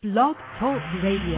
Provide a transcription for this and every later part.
Blog Talk Radio.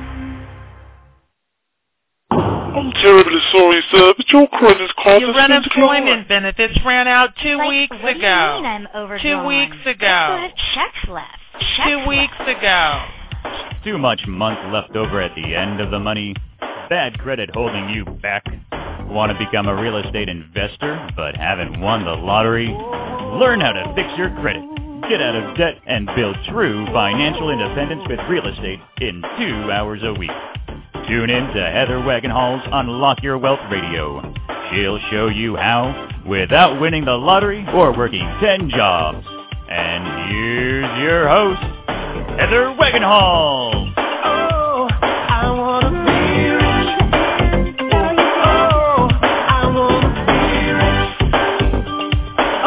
I'm terribly sorry, sir, but your credit card Your has been declined. unemployment benefits ran out 2 weeks What ago. do you mean I'm overdrawn? 2 weeks ago. I still have checks left. 2 weeks ago. Too much month left over at the end of the money? Bad credit holding you back? Want to become a real estate investor but haven't won the lottery? Learn how to fix your credit, get out of debt, and build true financial independence with real estate in 2 hours a week. Tune in to Heather Wagenhall's Unlock Your Wealth Radio. She'll show you how without winning the lottery or working 10 jobs. And here's your host, Heather Wagenhall. Oh, I wanna be rich. Oh, I wanna be rich.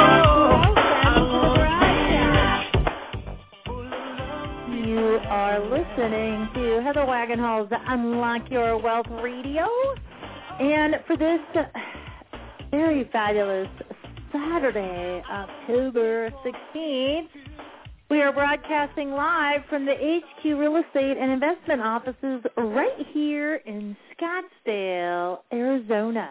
Oh, You are listening to Heather Wagenhall's Unlock Your Wealth Radio. And for this very fabulous Saturday, October 16th, we are broadcasting live from the HQ Real Estate and Investment offices right here in Scottsdale, Arizona.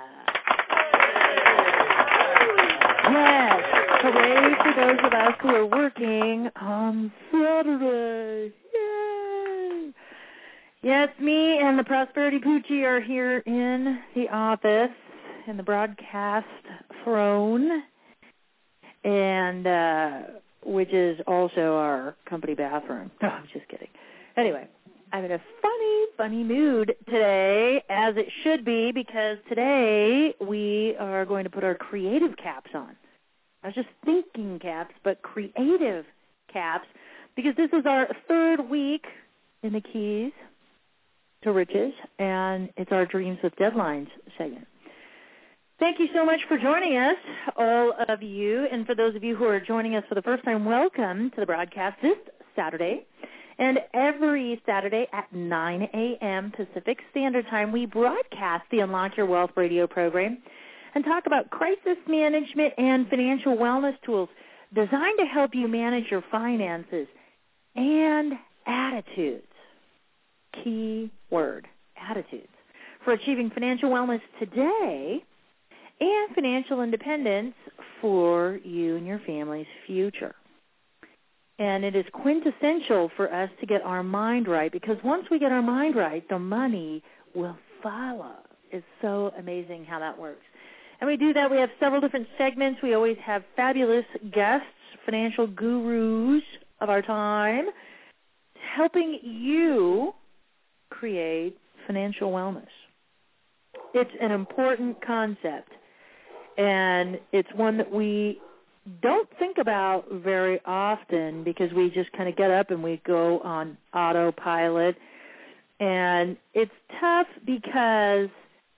Yes, hooray for those of us who are working on Saturday. Yay! Yes, me and the Prosperity Poochie are here in the office, in the broadcast throne, and which is also our company bathroom. No, I'm just kidding. Anyway, I'm in a funny mood today, as it should be, because today we are going to put our creative caps on. I was just thinking caps, but creative caps, because this is our third week in the Keys to Riches, and it's our Dreams with Deadlines segment. Thank you so much for joining us, all of you. And for those of you who are joining us for the first time, welcome to the broadcast this Saturday. And every Saturday at 9 a.m. Pacific Standard Time, we broadcast the Unlock Your Wealth radio program and talk about crisis management and financial wellness tools designed to help you manage your finances and attitudes. Key word, attitudes. For achieving financial wellness today and financial independence for you and your family's future. And it is quintessential for us to get our mind right, because once we get our mind right, the money will follow. It's so amazing how that works. And we do that. We have several different segments. We always have fabulous guests, financial gurus of our time, helping you create financial wellness. It's an important concept. And it's one that we don't think about very often, because we just kind of get up and we go on autopilot. And it's tough because,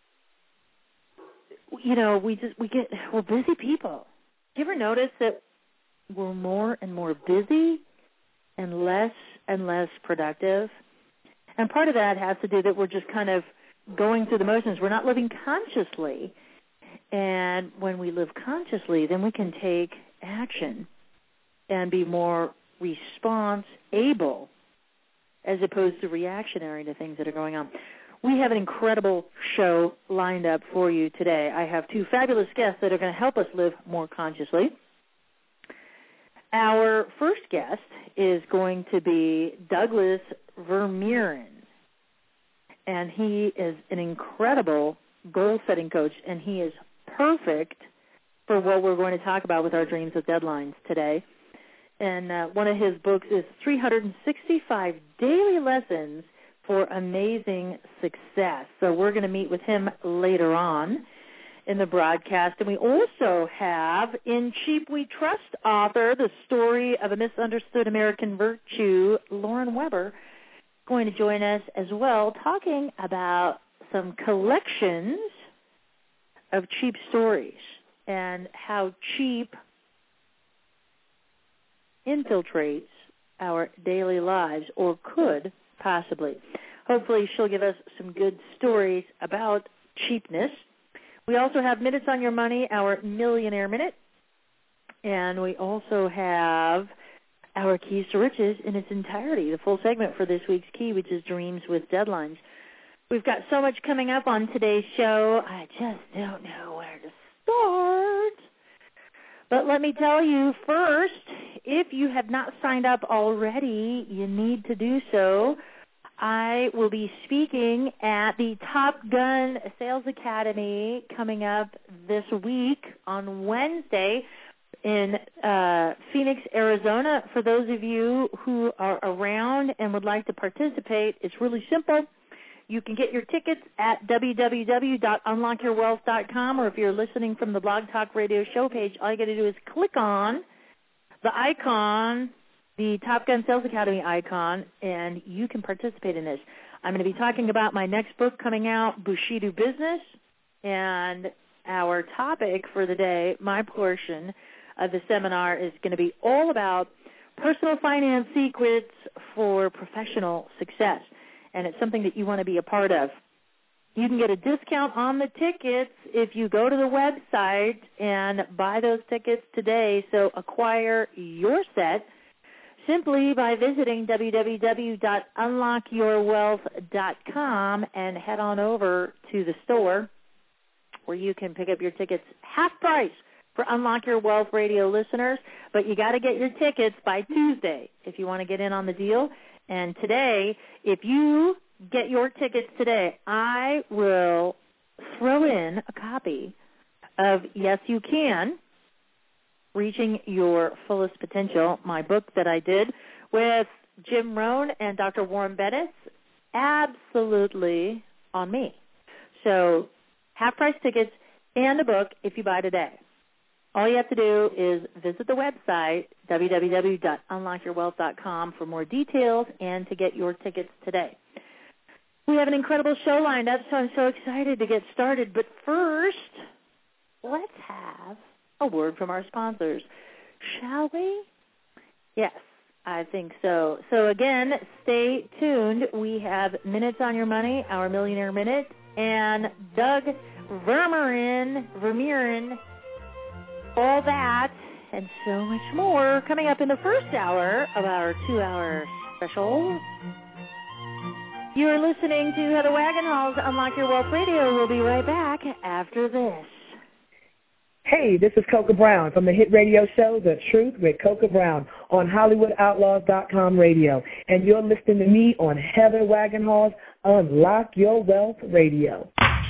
you know, we're busy people. Do you ever notice that we're more and more busy and less productive? And part of that has to do that we're just kind of going through the motions. We're not living consciously. And when we live consciously, then we can take action and be more response-able as opposed to reactionary to things that are going on. We have an incredible show lined up for you today. I have two fabulous guests that are going to help us live more consciously. Our first guest is going to be Douglas Vermeeren, and he is an incredible goal-setting coach, and he is perfect for what we're going to talk about with our Dreams with Deadlines today. And one of his books is 365 Daily Lessons for Amazing Success. So we're going to meet with him later on in the broadcast. And we also have In Cheap We Trust author, The Story of a Misunderstood American Virtue, Lauren Weber, going to join us as well, talking about some collections of cheap stories and how cheap infiltrates our daily lives, or could possibly. Hopefully she'll give us some good stories about cheapness. We also have Minutes on Your Money, our Millionaire Minute. And we also have our Keys to Riches in its entirety, the full segment for this week's key, which is Dreams with Deadlines. We've got so much coming up on today's show, I just don't know where to start. But let me tell you first, if you have not signed up already, you need to do so. I will be speaking at the Top Gun Sales Academy coming up this week on Wednesday in Phoenix, Arizona. For those of you who are around and would like to participate, it's really simple. You can get your tickets at www.unlockyourwealth.com, or if you're listening from the Blog Talk Radio show page, all you got to do is click on the icon, the Top Gun Sales Academy icon, and you can participate in this. I'm going to be talking about my next book coming out, Bushido Business, and our topic for the day, my portion of the seminar, is going to be all about personal finance secrets for professional success. And it's something that you want to be a part of. You can get a discount on the tickets if you go to the website and buy those tickets today. So acquire your set simply by visiting www.unlockyourwealth.com and head on over to the store where you can pick up your tickets half price for Unlock Your Wealth Radio listeners. But you got to get your tickets by Tuesday if you want to get in on the deal. And today, if you get your tickets today, I will throw in a copy of Yes You Can, Reaching Your Fullest Potential, my book that I did with Jim Rohn and Dr. Warren Bennett, absolutely on me. So half-price tickets and a book if you buy today. All you have to do is visit the website, www.unlockyourwealth.com, for more details and to get your tickets today. We have an incredible show lined up, so I'm so excited to get started. But first, let's have a word from our sponsors, shall we? Yes, I think so. So again, stay tuned. We have Minutes on Your Money, our Millionaire Minute, and Doug Vermeeren, all that and so much more coming up in the first hour of our 2-hour special. You're listening to Heather Wagenhall's Unlock Your Wealth Radio. We'll be right back after this. Hey, this is Coca Brown from the hit radio show The Truth with Coca Brown on HollywoodOutlaws.com radio. And you're listening to me on Heather Wagenhall's Unlock Your Wealth Radio.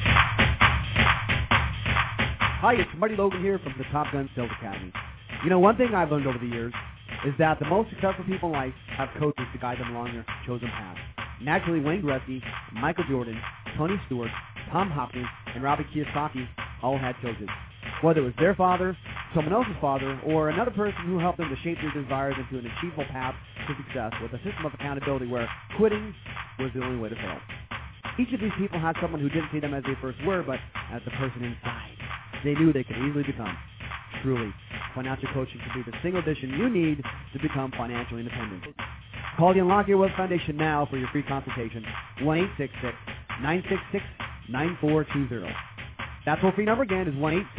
Hi, it's Marty Logan here from the Top Gun Sales Academy. You know, one thing I've learned over the years is that the most successful people in life have coaches to guide them along their chosen path. Naturally, Wayne Gretzky, Michael Jordan, Tony Stewart, Tom Hopkins, and Robert Kiyosaki all had coaches. Whether it was their father, someone else's father, or another person who helped them to shape their desires into an achievable path to success with a system of accountability where quitting was the only way to fail. Each of these people had someone who didn't see them as they first were, but as the person inside they knew they could easily become. Truly, financial coaching can be the single addition you need to become financially independent. Call the Unlock Your Wealth Foundation now for your free consultation, 1-866-966-9420. That toll-free number again is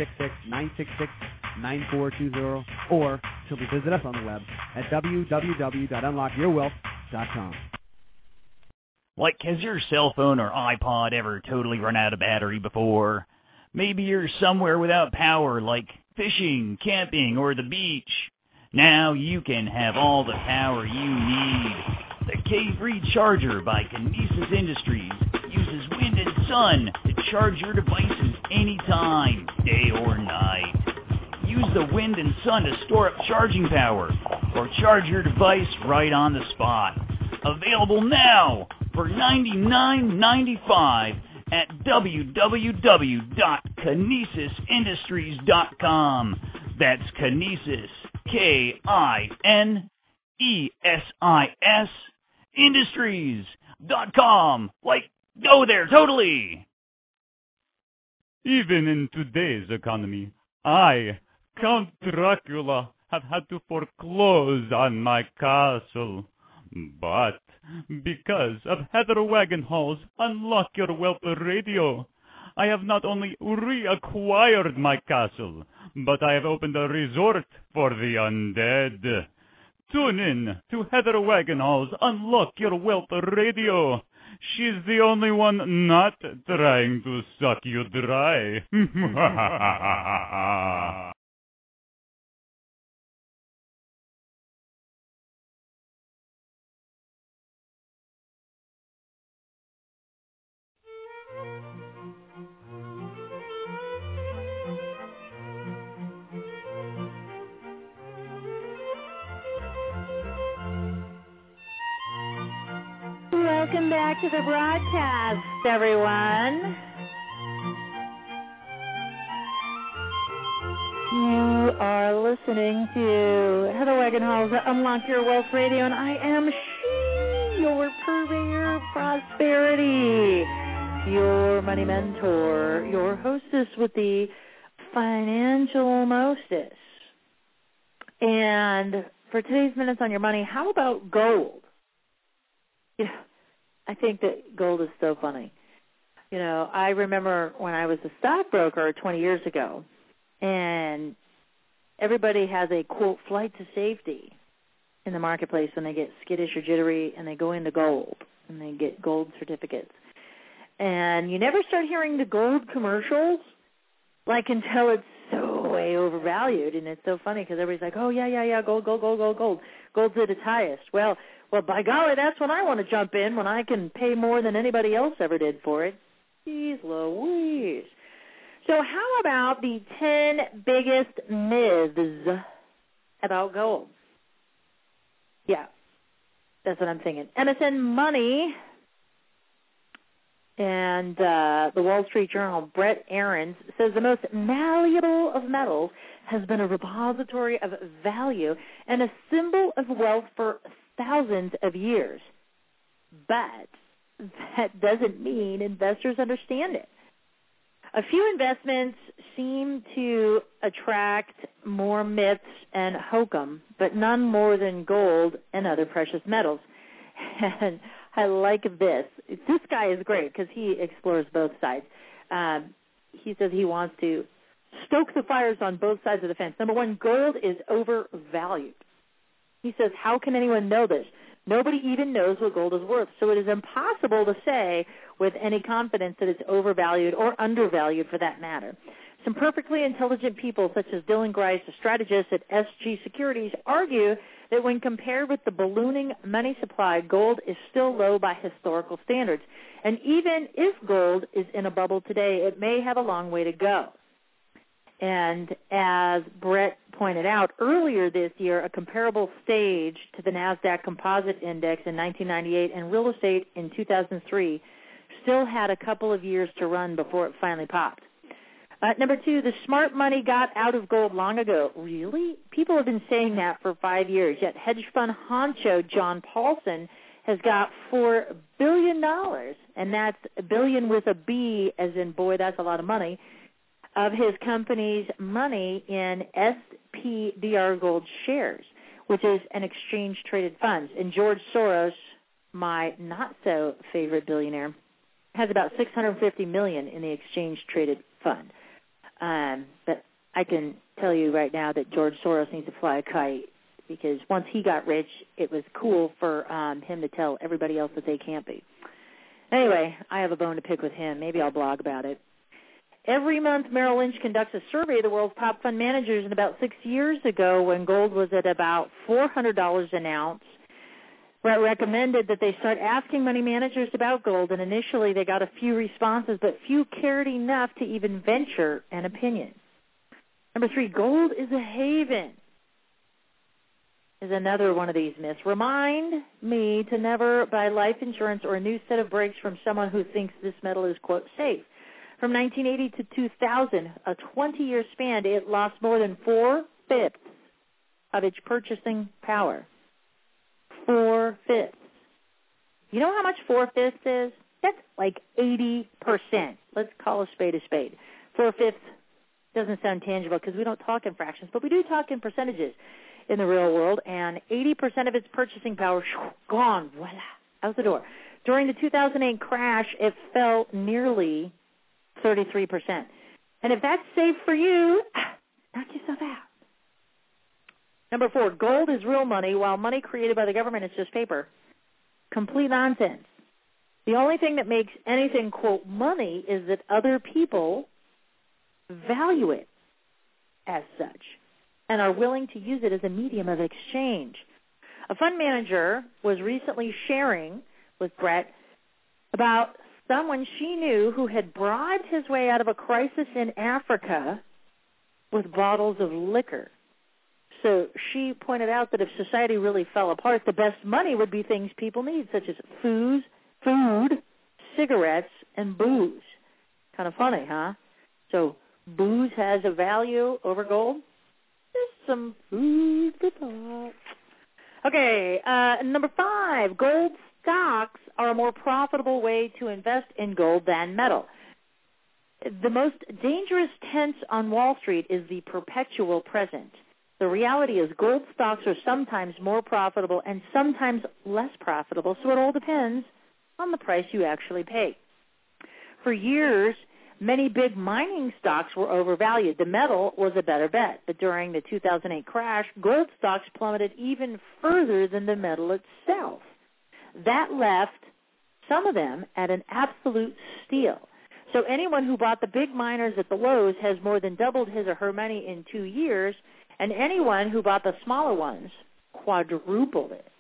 1-866-966-9420, or simply visit us on the web at www.unlockyourwealth.com. Like, has your cell phone or iPod ever totally run out of battery before? Maybe you're somewhere without power, like fishing, camping, or the beach. Now you can have all the power you need. The K-Free Charger by Kinesis Industries uses wind and sun to charge your devices anytime, day or night. Use the wind and sun to store up charging power, or charge your device right on the spot. Available now for $99.95 at www.kinesisindustries.com. That's Kinesis, K-I-N-E-S-I-S, Industries.com. Like, go there, totally. Even in today's economy, I, Count Dracula, have had to foreclose on my castle. But because of Heather Wagenhall's Unlock Your Wealth Radio, I have not only reacquired my castle, but I have opened a resort for the undead. Tune in to Heather Wagenhall's Unlock Your Wealth Radio. She's the only one not trying to suck you dry. Welcome back to the broadcast, everyone. You are listening to Heather Wagenhall's Unlock Your Wealth Radio, and I am your purveyor of prosperity, your money mentor, your hostess with the financial mostess. And for today's Minutes on Your Money, how about gold? You know, I think that gold is so funny. You know, I remember when I was a stockbroker 20 years ago, and everybody has a, quote, flight to safety in the marketplace when they get skittish or jittery and they go into gold and they get gold certificates. And you never start hearing the gold commercials, like, until it's so way overvalued. And it's so funny because everybody's like, oh, yeah, gold. Gold's at its highest. Well, by golly, that's when I want to jump in, when I can pay more than anybody else ever did for it. Jeez Louise. So how about the 10 biggest myths about gold? Yeah, that's what I'm thinking. MSN Money and the Wall Street Journal, Brett Ahrens, says the most malleable of metals has been a repository of value and a symbol of wealth for thousands of years. But that doesn't mean investors understand it. A few investments seem to attract more myths and hokum, but none more than gold and other precious metals. And I like this. This guy is great because he explores both sides. He says he wants to stoke the fires on both sides of the fence. Number one, gold is overvalued. He says, how can anyone know this? Nobody even knows what gold is worth, so it is impossible to say with any confidence that it's overvalued or undervalued for that matter. Some perfectly intelligent people, such as Dylan Grice, a strategist at SG Securities, argue that when compared with the ballooning money supply, gold is still low by historical standards. And even if gold is in a bubble today, it may have a long way to go. And as Brett pointed out, earlier this year, a comparable stage to the NASDAQ Composite Index in 1998 and real estate in 2003 still had a couple of years to run before it finally popped. Number two, the smart money got out of gold long ago. Really? People have been saying that for 5 years, yet hedge fund honcho John Paulson has got $4 billion, and that's a billion with a B, as in, boy, that's a lot of money, of his company's money in SPDR Gold shares, which is an exchange-traded fund. And George Soros, my not-so-favorite billionaire, has about $650 million in the exchange-traded fund. But I can tell you right now that George Soros needs to fly a kite, because once he got rich, it was cool for him to tell everybody else that they can't be. Anyway, I have a bone to pick with him. Maybe I'll blog about it. Every month, Merrill Lynch conducts a survey of the world's top fund managers, and about 6 years ago, when gold was at about $400 an ounce, Brett recommended that they start asking money managers about gold, and initially they got a few responses, but few cared enough to even venture an opinion. Number three, gold is a haven, is another one of these myths. Remind me to never buy life insurance or a new set of brakes from someone who thinks this metal is, quote, safe. From 1980 to 2000, a 20-year span, it lost more than 4/5 of its purchasing power. 4/5. You know how much 4/5 is? That's like 80%. Let's call a spade a spade. 4/5 doesn't sound tangible because we don't talk in fractions, but we do talk in percentages in the real world, and 80% of its purchasing power, gone, voila, out the door. During the 2008 crash, it fell nearly 33%. And if that's safe for you, knock yourself out. Number 4, gold is real money, while money created by the government is just paper. Complete nonsense. The only thing that makes anything, quote, money is that other people value it as such and are willing to use it as a medium of exchange. A fund manager was recently sharing with Brett about someone she knew who had bribed his way out of a crisis in Africa with bottles of liquor. So she pointed out that if society really fell apart, the best money would be things people need, such as food, cigarettes, and booze. Kind of funny, huh? So booze has a value over gold? There's some food for thought. Okay, number 5, gold stocks are a more profitable way to invest in gold than metal. The most dangerous tense on Wall Street is the perpetual present. The reality is gold stocks are sometimes more profitable and sometimes less profitable, so it all depends on the price you actually pay. For years, many big mining stocks were overvalued. The metal was a better bet, but during the 2008 crash, gold stocks plummeted even further than the metal itself. That left some of them at an absolute steal. So anyone who bought the big miners at the lows has more than doubled his or her money in 2 years, and anyone who bought the smaller ones quadrupled it.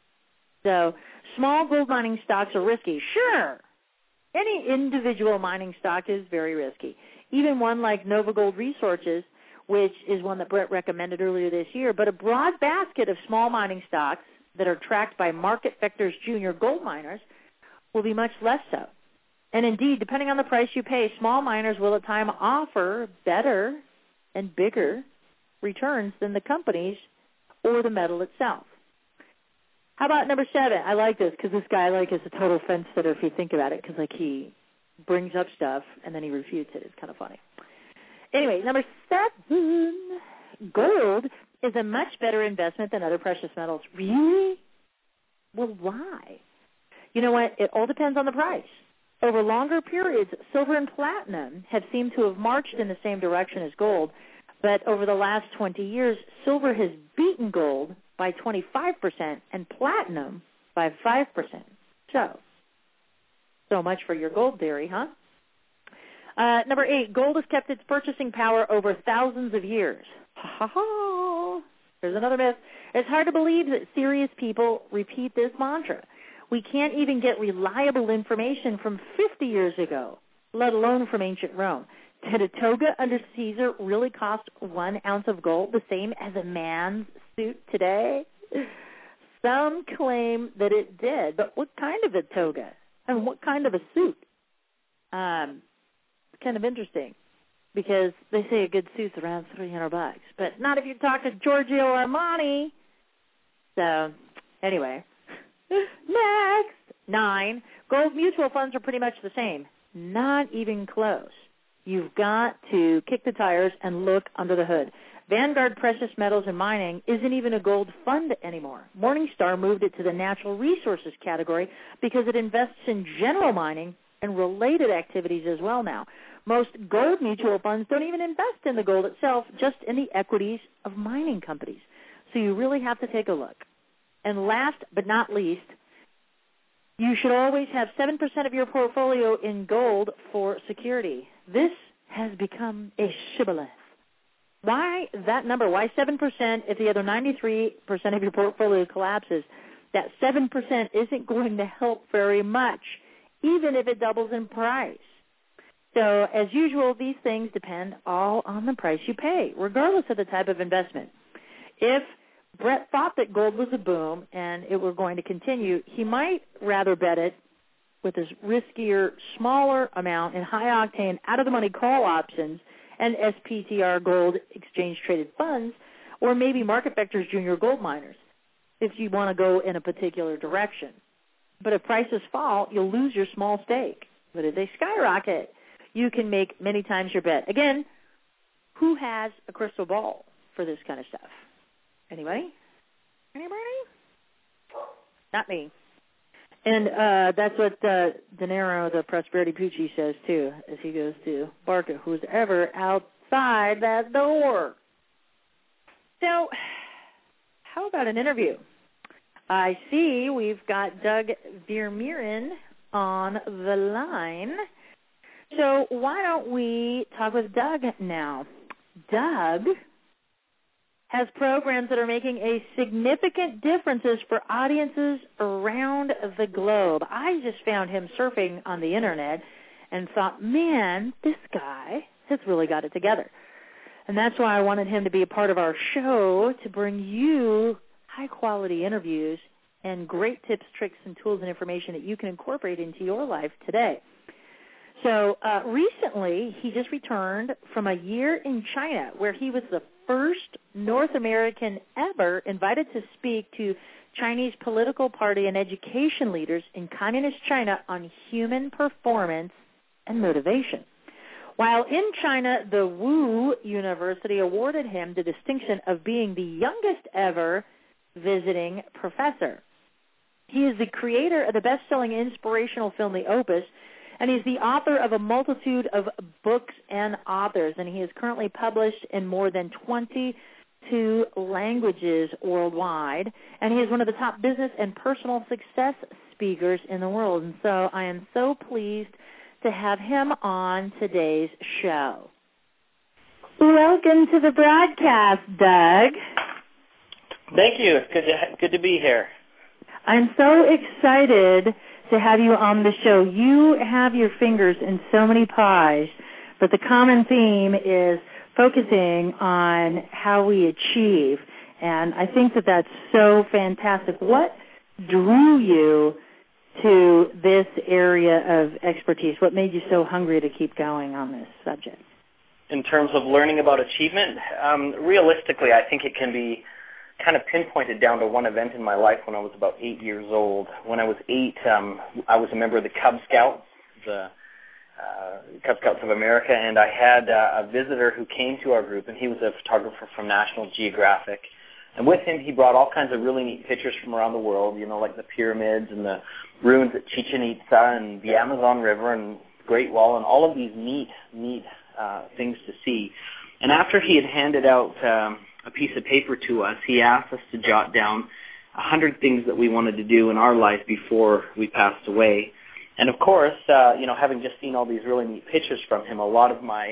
So small gold mining stocks are risky. Sure, any individual mining stock is very risky. Even one like Nova Gold Resources, which is one that Brett recommended earlier this year, but a broad basket of small mining stocks that are tracked by Market Vector's junior gold miners will be much less so. And indeed, depending on the price you pay, small miners will at times offer better and bigger returns than the companies or the metal itself. How about number 7? I like this because this guy is a total fence sitter if you think about it, because he brings up stuff and then he refutes it. It's kind of funny. Anyway, number 7, gold is a much better investment than other precious metals. Really? Well, why? You know what? It all depends on the price. Over longer periods, silver and platinum have seemed to have marched in the same direction as gold, but over the last 20 years, silver has beaten gold by 25% and platinum by 5%. So much for your gold theory, huh? Number 8, gold has kept its purchasing power over thousands of years. Ha ha ha. There's another myth. It's hard to believe that serious people repeat this mantra. We can't even get reliable information from 50 years ago, let alone from ancient Rome. Did a toga under Caesar really cost 1 ounce of gold, the same as a man's suit today? Some claim that it did, but what kind of a toga and what kind of a suit? It's kind of interesting because they say a good suit's around $300, but not if you're talking Giorgio Armani. So, anyway. Next, 9, gold mutual funds are pretty much the same. Not even close. You've got to kick the tires and look under the hood. Vanguard Precious Metals and Mining isn't even a gold fund anymore. Morningstar moved it to the natural resources category because it invests in general mining and related activities as well now. Most gold mutual funds don't even invest in the gold itself, just in the equities of mining companies. So you really have to take a look. And last but not least, you should always have 7% of your portfolio in gold for security. This has become a shibboleth. Why that number? Why 7% if the other 93% of your portfolio collapses? That 7% isn't going to help very much, even if it doubles in price. So, as usual, these things depend all on the price you pay, regardless of the type of investment. If Brett thought that gold was a boom and it were going to continue, he might rather bet it with his riskier, smaller amount in high-octane, out-of-the-money call options and SPTR gold exchange-traded funds, or maybe Market Vector's junior gold miners, if you want to go in a particular direction. But if prices fall, you'll lose your small stake. But if they skyrocket, you can make many times your bet. Again, who has a crystal ball for this kind of stuff? Anybody? Not me. And that's what De Niro, the Prosperity Poochie, says, too, as he goes to bark at who's ever outside that door. So how about an interview? I see we've got Doug Vermeeren on the line. So why don't we talk with Doug now? Doug has programs that are making a significant differences for audiences around the globe. I just found him surfing on the Internet and thought, man, this guy has really got it together. And that's why I wanted him to be a part of our show, to bring you high-quality interviews and great tips, tricks, and tools and information that you can incorporate into your life today. So recently, he just returned from a year in China where he was the first North American ever invited to speak to Chinese political party and education leaders in Communist China on human performance and motivation. While in China, the Wu University awarded him the distinction of being the youngest ever visiting professor. He is the creator of the best-selling inspirational film, The Opus, and he's the author of a multitude of books and authors, and he is currently published in more than 22 languages worldwide, and he is one of the top business and personal success speakers in the world. And so I am so pleased to have him on today's show. Welcome to the broadcast, Doug. Thank you. It's good to be here. I'm so excited to have you on the show. You have your fingers in so many pies, but the common theme is focusing on how we achieve, and I think that that's so fantastic. What drew you to this area of expertise? What made you so hungry to keep going on this subject? In terms of learning about achievement, realistically, I think it can be kind of pinpointed down to one event in my life when I was about 8 years old. When I was 8, I was a member of the Cub Scouts, the Cub Scouts of America, and I had a visitor who came to our group, and he was a photographer from National Geographic. And with him, he brought all kinds of really neat pictures from around the world, like the pyramids and the ruins at Chichen Itza and the Amazon River and Great Wall and all of these neat things to see. And after he had handed out a piece of paper to us, he asked us to jot down 100 things that we wanted to do in our life before we passed away. And of course, having just seen all these really neat pictures from him, a lot of my,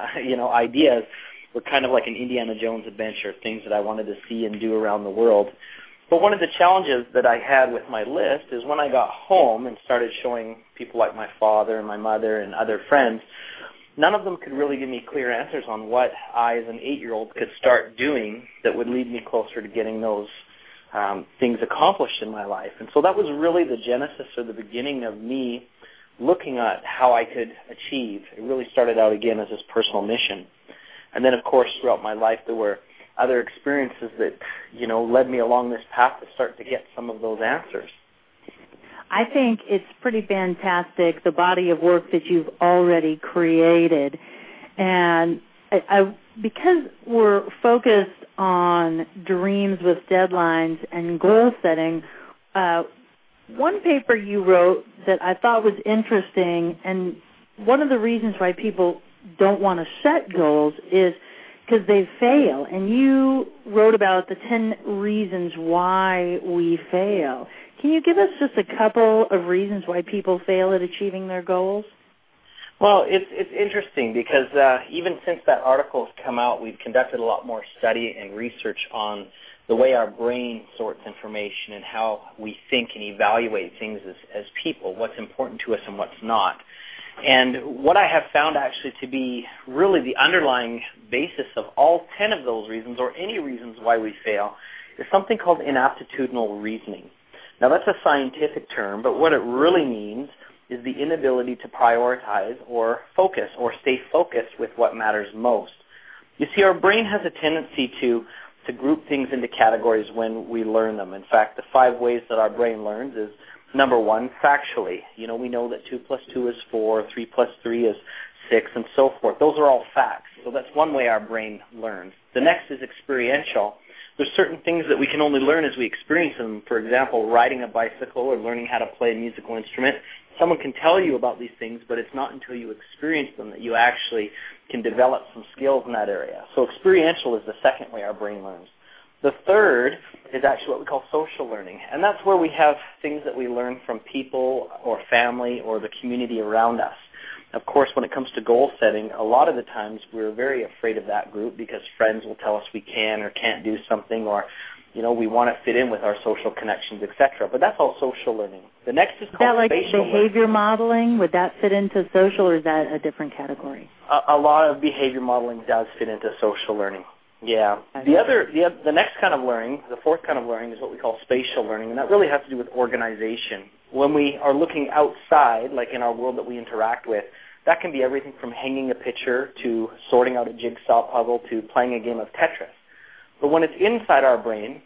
ideas were kind of like an Indiana Jones adventure, things that I wanted to see and do around the world. But one of the challenges that I had with my list is when I got home and started showing people like my father and my mother and other friends, none of them could really give me clear answers on what I, as an 8-year-old, could start doing that would lead me closer to getting those things accomplished in my life. And so that was really the genesis or the beginning of me looking at how I could achieve. It really started out, again, as this personal mission. And then, of course, throughout my life, there were other experiences that, led me along this path to start to get some of those answers. I think it's pretty fantastic, the body of work that you've already created. And because we're focused on dreams with deadlines and goal setting, one paper you wrote that I thought was interesting, and one of the reasons why people don't want to set goals is because they fail. And you wrote about the 10 reasons why we fail. Can you give us just a couple of reasons why people fail at achieving their goals? Well, it's interesting because even since that article has come out, we've conducted a lot more study and research on the way our brain sorts information and how we think and evaluate things as people, what's important to us and what's not. And what I have found actually to be really the underlying basis of all 10 of those reasons, or any reasons why we fail, is something called inaptitudinal reasoning. Now, that's a scientific term, but what it really means is the inability to prioritize or focus or stay focused with what matters most. You see, our brain has a tendency to group things into categories when we learn them. In fact, the 5 ways that our brain learns is, number 1, factually. We know that 2 plus 2 is 4, 3 plus 3 is 6, and so forth. Those are all facts. So that's one way our brain learns. The next is experiential. There's certain things that we can only learn as we experience them. For example, riding a bicycle or learning how to play a musical instrument. Someone can tell you about these things, but it's not until you experience them that you actually can develop some skills in that area. So experiential is the second way our brain learns. The third is actually what we call social learning, and that's where we have things that we learn from people or family or the community around us. Of course, when it comes to goal setting, a lot of the times we're very afraid of that group because friends will tell us we can or can't do something, or we want to fit in with our social connections, etc. But that's all social learning. The next is called spatial learning. Behavior modeling? Would that fit into social, or is that a different category? A lot of behavior modeling does fit into social learning. Yeah. The next kind of learning, the fourth kind of learning, is what we call spatial learning, and that really has to do with organization. When we are looking outside, like in our world that we interact with, that can be everything from hanging a picture to sorting out a jigsaw puzzle to playing a game of Tetris. But when it's inside our brain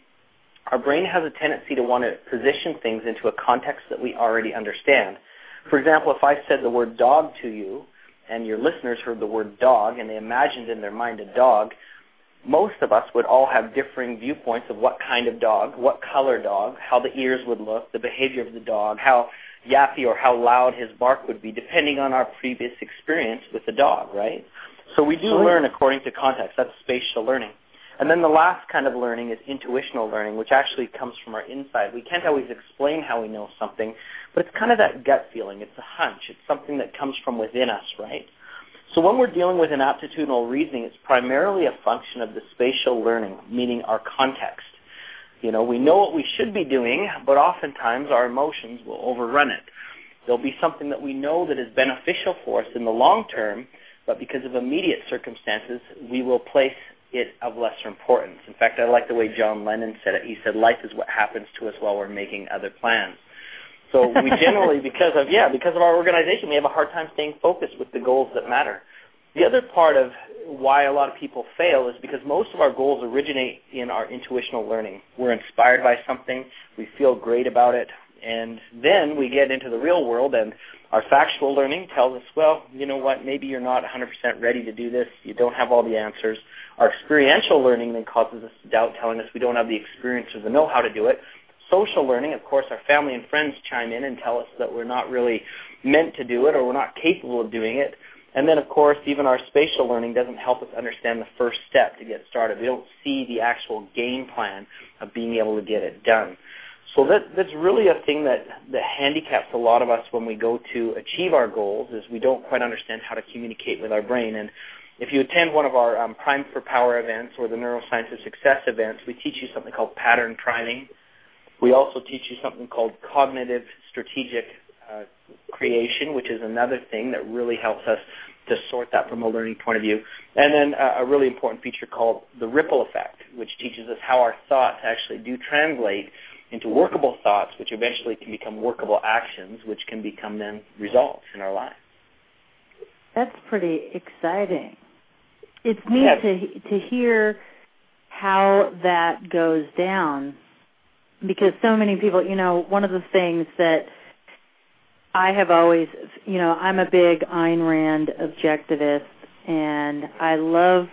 has a tendency to want to position things into a context that we already understand. For example, if I said the word dog to you, and your listeners heard the word dog, and they imagined in their mind a dog, most of us would all have differing viewpoints of what kind of dog, what color dog, how the ears would look, the behavior of the dog, how yappy or how loud his bark would be, depending on our previous experience with the dog, right? So we do learn according to context. That's spatial learning. And then the last kind of learning is intuitional learning, which actually comes from our inside. We can't always explain how we know something, but it's kind of that gut feeling. It's a hunch. It's something that comes from within us, right? So when we're dealing with an aptitudinal reasoning, it's primarily a function of the spatial learning, meaning our context. We know what we should be doing, but oftentimes our emotions will overrun it. There'll be something that we know that is beneficial for us in the long term, but because of immediate circumstances, we will place it of lesser importance. In fact, I like the way John Lennon said it. He said, life is what happens to us while we're making other plans. So we generally, because of our organization, we have a hard time staying focused with the goals that matter. The other part of why a lot of people fail is because most of our goals originate in our intuitional learning. We're inspired by something, we feel great about it, and then we get into the real world and our factual learning tells us, well, you know what, maybe you're not 100% ready to do this, you don't have all the answers. Our experiential learning then causes us to doubt, telling us we don't have the experience or the know-how to do it. Social learning, of course, our family and friends chime in and tell us that we're not really meant to do it or we're not capable of doing it. And then, of course, even our spatial learning doesn't help us understand the first step to get started. We don't see the actual game plan of being able to get it done. So that's really a thing that handicaps a lot of us when we go to achieve our goals, is we don't quite understand how to communicate with our brain. And if you attend one of our Prime for Power events or the Neuroscience of Success events, we teach you something called pattern priming. We also teach you something called cognitive strategic creation, which is another thing that really helps us to sort that from a learning point of view. And then a really important feature called the ripple effect, which teaches us how our thoughts actually do translate into workable thoughts, which eventually can become workable actions, which can become then results in our life. That's pretty exciting. It's neat to hear how that goes down, because so many people, one of the things that I have always, I'm a big Ayn Rand objectivist, and I love,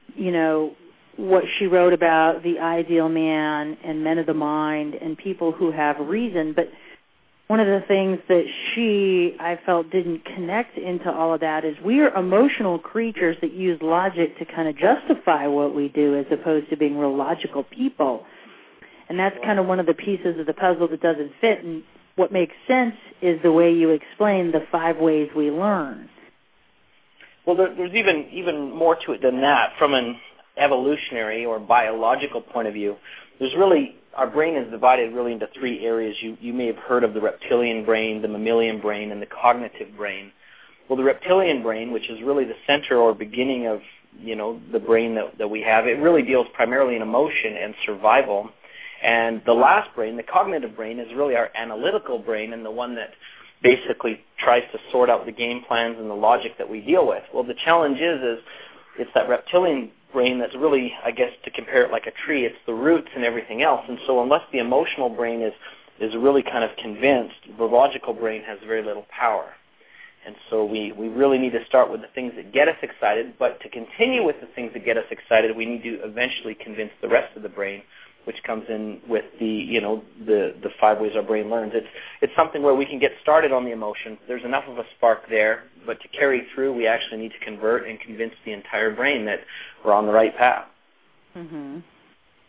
what she wrote about the ideal man and men of the mind and people who have reason. But one of the things that I felt didn't connect into all of that is we are emotional creatures that use logic to kind of justify what we do as opposed to being real logical people. And that's kind of one of the pieces of the puzzle that doesn't fit. And what makes sense is the way you explain the 5 ways we learn. Well, there's even more to it than that. From an evolutionary or biological point of view, our brain is divided really into 3 areas. You may have heard of the reptilian brain, the mammalian brain, and the cognitive brain. Well, the reptilian brain, which is really the center or beginning of the brain that we have, it really deals primarily in emotion and survival. And the last brain, the cognitive brain, is really our analytical brain and the one that basically tries to sort out the game plans and the logic that we deal with. Well, the challenge is it's that reptilian brain that's really, I guess, to compare it like a tree, it's the roots and everything else. And so unless the emotional brain is really kind of convinced, the logical brain has very little power. And so we really need to start with the things that get us excited, but to continue with the things that get us excited, we need to eventually convince the rest of the brain, which comes in with the 5 ways our brain learns. It's something where we can get started on the emotion. There's enough of a spark there, but to carry through, we actually need to convert and convince the entire brain that we're on the right path. Mm-hmm.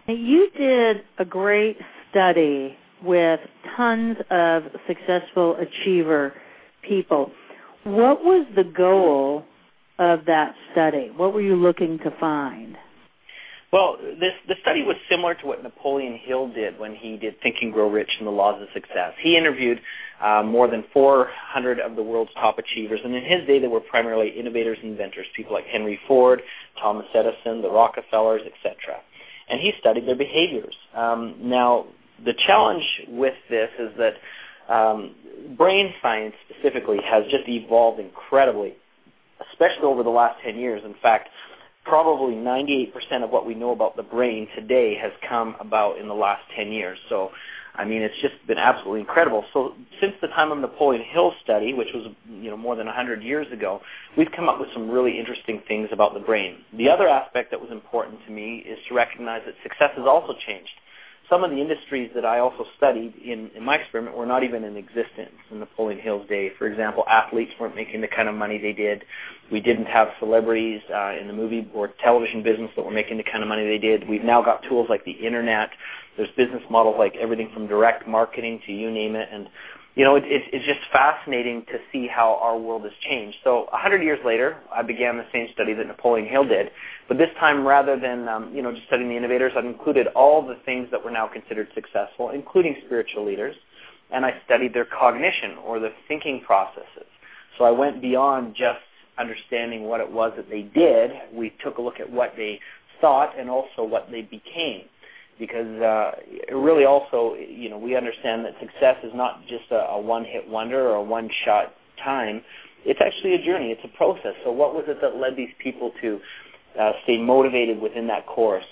Now, you did a great study with tons of successful achiever people. What was the goal of that study? What were you looking to find? Well, the study was similar to what Napoleon Hill did when he did Think and Grow Rich and the Laws of Success. He interviewed more than 400 of the world's top achievers, and in his day they were primarily innovators and inventors, people like Henry Ford, Thomas Edison, the Rockefellers, etc. And he studied their behaviors. Now, the challenge with this is that brain science specifically has just evolved incredibly, especially over the last 10 years. In fact, probably 98% of what we know about the brain today has come about in the last 10 years. So, I mean, it's just been absolutely incredible. So since the time of Napoleon Hill's study, which was more than 100 years ago, we've come up with some really interesting things about the brain. The other aspect that was important to me is to recognize that success has also changed. Some of the industries that I also studied in my experiment were not even in existence in Napoleon Hill's day. For example, athletes weren't making the kind of money they did. We didn't have celebrities in the movie or television business that were making the kind of money they did. We've now got tools like the Internet. There's business models like everything from direct marketing to you name it. And, it's just fascinating to see how our world has changed. So 100 years later, I began the same study that Napoleon Hill did. But this time, rather than, just studying the innovators, I've included all the things that were now considered successful, including spiritual leaders. And I studied their cognition or their thinking processes. So I went beyond just understanding what it was that they did. We took a look at what they thought and also what they became. Because really also, we understand that success is not just a one-hit wonder or a one-shot time. It's actually a journey. It's a process. So what was it that led these people to stay motivated within that course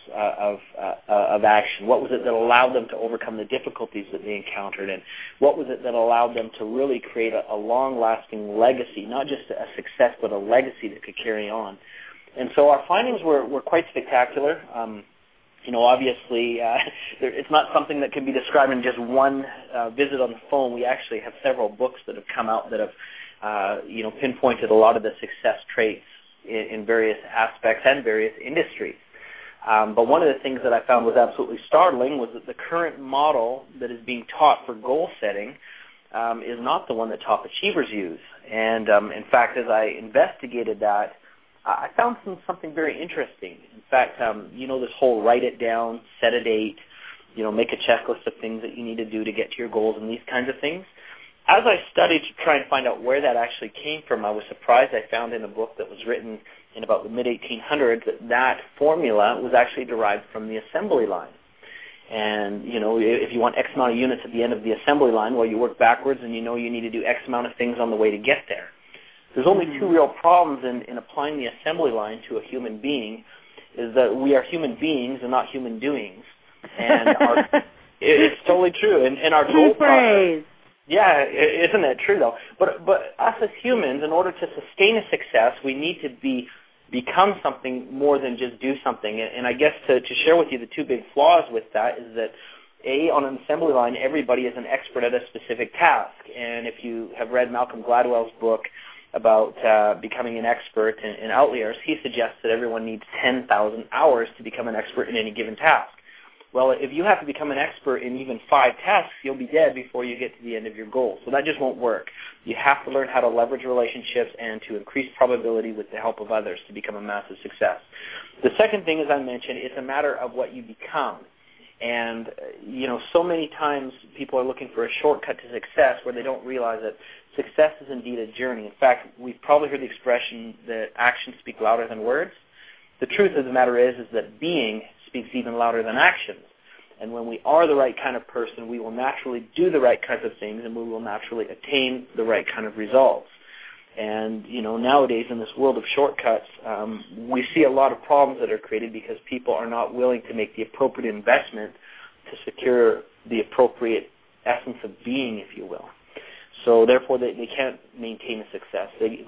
of action? What was it that allowed them to overcome the difficulties that they encountered? And what was it that allowed them to really create a long-lasting legacy, not just a success, but a legacy that could carry on? And so our findings were quite spectacular. Obviously, it's not something that can be described in just one visit on the phone. We actually have several books that have come out that have, pinpointed a lot of the success traits in various aspects and various industries. But one of the things that I found was absolutely startling was that the current model that is being taught for goal setting is not the one that top achievers use. And in fact, as I investigated that, I found something very interesting. In fact, this whole write it down, set a date, make a checklist of things that you need to do to get to your goals and these kinds of things. As I studied to try and find out where that actually came from, I was surprised I found in a book that was written in about the mid-1800s that formula was actually derived from the assembly line. And, if you want X amount of units at the end of the assembly line, well, you work backwards and you need to do X amount of things on the way to get there. There's only two real problems in applying the assembly line to a human being is that we are human beings and not human doings. And it's totally true. And our goal process, yeah, isn't that true though? But us as humans, in order to sustain a success, we need to become something more than just do something. And I guess to share with you the two big flaws with that is that on an assembly line, everybody is an expert at a specific task. And if you have read Malcolm Gladwell's book about becoming an expert in Outliers, he suggests that everyone needs 10,000 hours to become an expert in any given task. Well, if you have to become an expert in even 5 tasks, you'll be dead before you get to the end of your goal. So that just won't work. You have to learn how to leverage relationships and to increase probability with the help of others to become a massive success. The second thing, as I mentioned, it's a matter of what you become. And, so many times people are looking for a shortcut to success where they don't realize that success is indeed a journey. In fact, we've probably heard the expression that actions speak louder than words. The truth of the matter is that being speaks even louder than actions. And when we are the right kind of person, we will naturally do the right kinds of things and we will naturally attain the right kind of results. And, nowadays in this world of shortcuts, we see a lot of problems that are created because people are not willing to make the appropriate investment to secure the appropriate essence of being, if you will. So therefore, they can't maintain a success.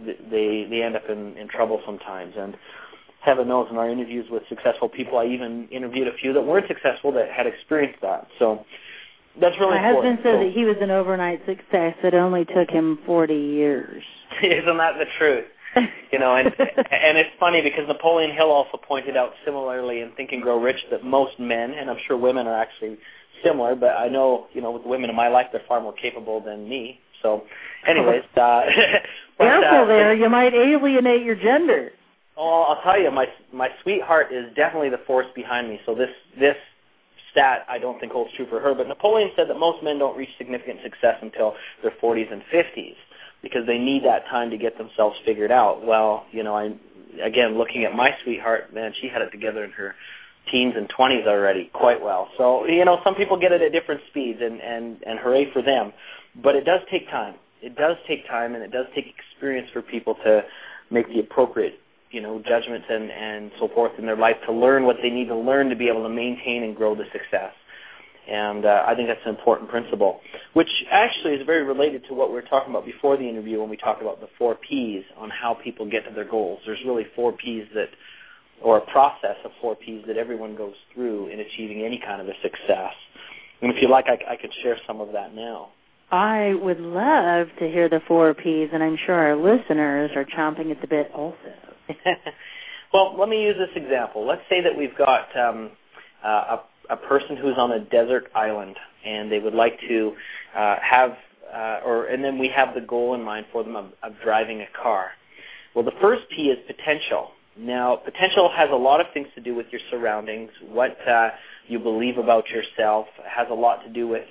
They end up in trouble sometimes. And heaven knows, in our interviews with successful people, I even interviewed a few that weren't successful that had experienced that. So that's really important. My husband said that he was an overnight success. It only took him 40 years. Isn't that the truth? You know, and it's funny because Napoleon Hill also pointed out similarly in Think and Grow Rich that most men, and I'm sure women are actually similar, but I know, you know, with the women in my life, they're far more capable than me. So, anyways. Careful there. You might alienate your gender. Oh, I'll tell you, my sweetheart is definitely the force behind me. So this stat I don't think holds true for her. But Napoleon said that most men don't reach significant success until their 40s and 50s because they need that time to get themselves figured out. Well, you know, again, looking at my sweetheart, man, she had it together in her teens and 20s already quite well. So, you know, some people get it at different speeds, and hooray for them. But it does take time. It does take time, and it does take experience for people to make the appropriate, you know, judgments and so forth in their life to learn what they need to learn to be able to maintain and grow the success. And I think that's an important principle, which actually is very related to what we were talking about before the interview when we talked about the 4 Ps on how people get to their goals. There's really 4 Ps or a process of 4 Ps that everyone goes through in achieving any kind of a success. And if you like, I could share some of that now. I would love to hear the 4 Ps, and I'm sure our listeners are chomping at the bit also. Well, let me use this example. Let's say that we've got a person who's on a desert island, and they would like to and then we have the goal in mind for them of driving a car. Well, the first P is potential. Now, potential has a lot of things to do with your surroundings, what you believe about yourself, has a lot to do with,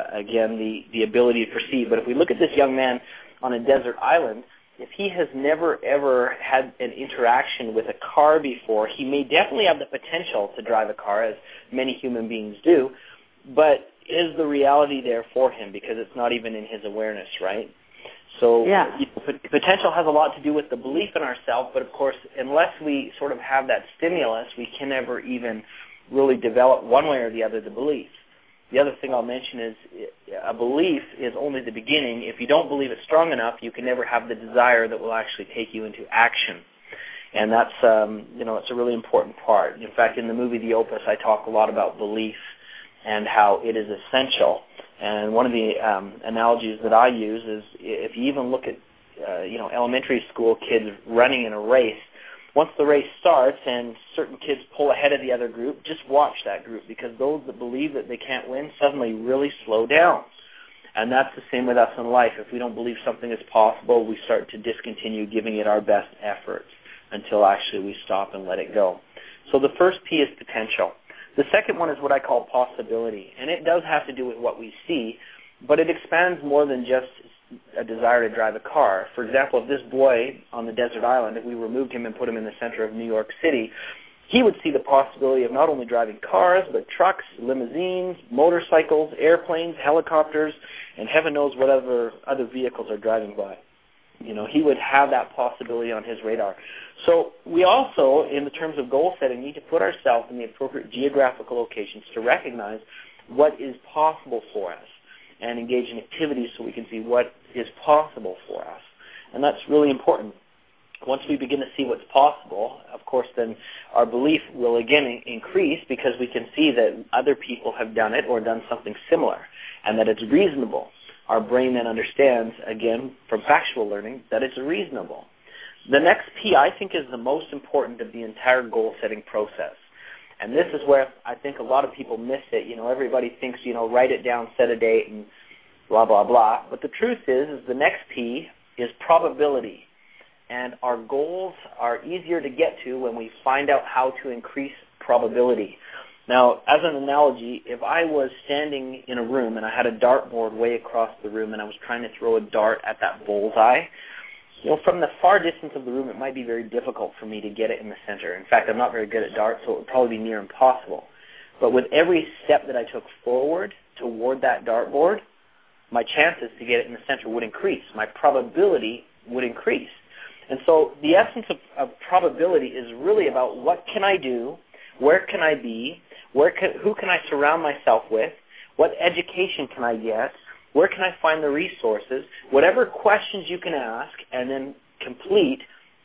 again, the ability to perceive. But if we look at this young man on a desert island, if he has never, ever had an interaction with a car before, he may definitely have the potential to drive a car, as many human beings do, but is the reality there for him because it's not even in his awareness, right? So yeah. Potential has a lot to do with the belief in ourselves, but of course, unless we sort of have that stimulus, we can never even really develop one way or the other the belief. The other thing I'll mention is a belief is only the beginning. If you don't believe it's strong enough, you can never have the desire that will actually take you into action. And that's, it's a really important part. In fact, in the movie The Opus, I talk a lot about belief and how it is essential. And one of the analogies that I use is if you even look at, elementary school kids running in a race, once the race starts and certain kids pull ahead of the other group, just watch that group because those that believe that they can't win suddenly really slow down. And that's the same with us in life. If we don't believe something is possible, we start to discontinue giving it our best efforts until actually we stop and let it go. So the first P is potential. The second one is what I call possibility, and it does have to do with what we see, but it expands more than just a desire to drive a car. For example, if this boy on the desert island, if we removed him and put him in the center of New York City, he would see the possibility of not only driving cars, but trucks, limousines, motorcycles, airplanes, helicopters, and heaven knows whatever other vehicles are driving by. You know, he would have that possibility on his radar. So we also, in the terms of goal setting, need to put ourselves in the appropriate geographical locations to recognize what is possible for us and engage in activities so we can see what is possible for us. And that's really important. Once we begin to see what's possible, of course, then our belief will again increase because we can see that other people have done it or done something similar and that it's reasonable. Our brain then understands, again, from factual learning, that it's reasonable. The next P, I think, is the most important of the entire goal-setting process. And this is where I think a lot of people miss it. You know, everybody thinks, write it down, set a date, and blah, blah, blah. But the truth is the next P is probability. And our goals are easier to get to when we find out how to increase probability. Now, as an analogy, if I was standing in a room and I had a dartboard way across the room and I was trying to throw a dart at that bullseye, from the far distance of the room, it might be very difficult for me to get it in the center. In fact, I'm not very good at darts, so it would probably be near impossible. But with every step that I took forward toward that dartboard, my chances to get it in the center would increase. My probability would increase. And so the essence of probability is really about what can I do, where can I be, who can I surround myself with, what education can I get, where can I find the resources, whatever questions you can ask and then complete,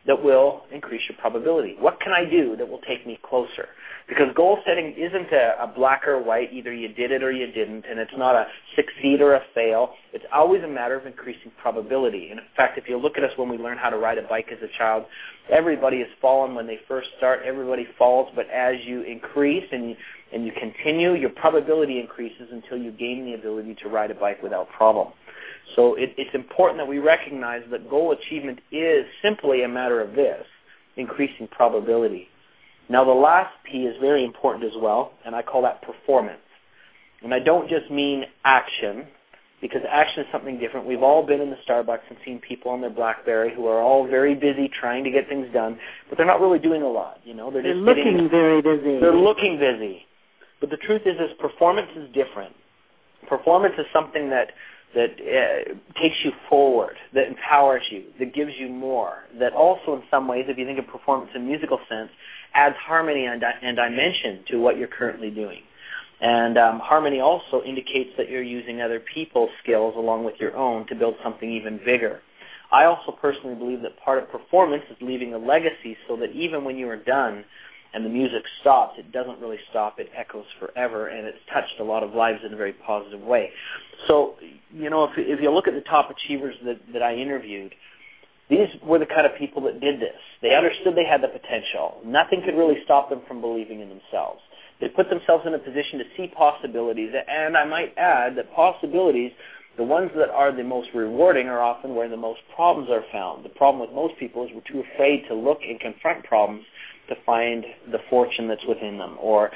that will increase your probability. What can I do that will take me closer? Because goal setting isn't a black or white, either you did it or you didn't, and it's not a succeed or a fail. It's always a matter of increasing probability. And in fact, if you look at us when we learn how to ride a bike as a child, everybody has fallen when they first start. Everybody falls, but as you increase and you continue, your probability increases until you gain the ability to ride a bike without problem. So it's important that we recognize that goal achievement is simply a matter of this, increasing probability. Now, the last P is very important as well, and I call that performance. And I don't just mean action, because action is something different. We've all been in the Starbucks and seen people on their BlackBerry who are all very busy trying to get things done, but they're not really doing a lot. You know, they're just looking very busy. They're looking busy. But the truth is performance is different. Performance is something that takes you forward, that empowers you, that gives you more, that also in some ways, if you think of performance in a musical sense, adds harmony and dimension to what you're currently doing. And harmony also indicates that you're using other people's skills along with your own to build something even bigger. I also personally believe that part of performance is leaving a legacy so that even when you are done and the music stops, it doesn't really stop, it echoes forever, and it's touched a lot of lives in a very positive way. So, you know, if you look at the top achievers that I interviewed, these were the kind of people that did this. They understood they had the potential. Nothing could really stop them from believing in themselves. They put themselves in a position to see possibilities, and I might add that possibilities, the ones that are the most rewarding, are often where the most problems are found. The problem with most people is we're too afraid to look and confront problems to find the fortune that's within them, or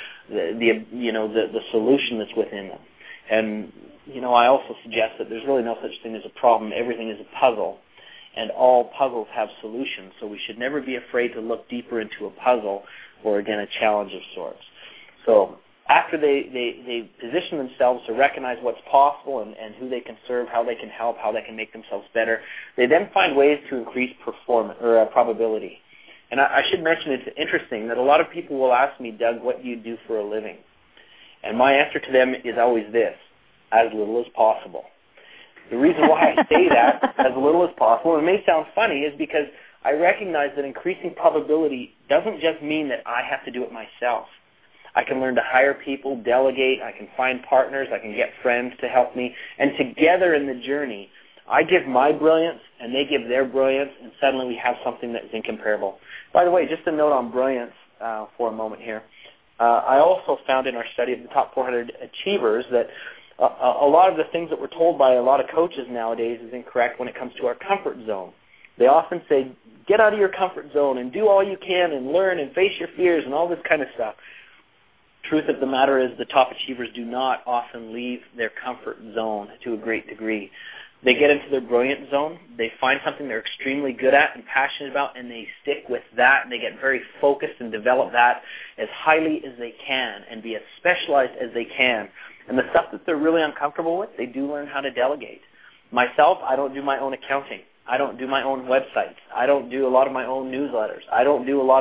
the solution that's within them. And you know, I also suggest that there's really no such thing as a problem. Everything is a puzzle, and all puzzles have solutions. So we should never be afraid to look deeper into a puzzle, or again, a challenge of sorts. So after they position themselves to recognize what's possible and who they can serve, how they can help, how they can make themselves better, they then find ways to increase performance or probability. And I should mention, it's interesting that a lot of people will ask me, Doug, what do you do for a living? And my answer to them is always this: as little as possible. The reason why I say that, as little as possible, and it may sound funny, is because I recognize that increasing probability doesn't just mean that I have to do it myself. I can learn to hire people, delegate, I can find partners, I can get friends to help me, and together in the journey, I give my brilliance and they give their brilliance, and suddenly we have something that is incomparable. By the way, just a note on brilliance for a moment here. I also found in our study of the top 400 achievers that a lot of the things that we're told by a lot of coaches nowadays is incorrect when it comes to our comfort zone. They often say, get out of your comfort zone and do all you can and learn and face your fears and all this kind of stuff. Truth of the matter is the top achievers do not often leave their comfort zone to a great degree. They get into their brilliant zone, they find something they're extremely good at and passionate about, and they stick with that, and they get very focused and develop that as highly as they can and be as specialized as they can. And the stuff that they're really uncomfortable with, they do learn how to delegate. Myself, I don't do my own accounting. I don't do my own websites. I don't do a lot of my own newsletters. I don't do a lot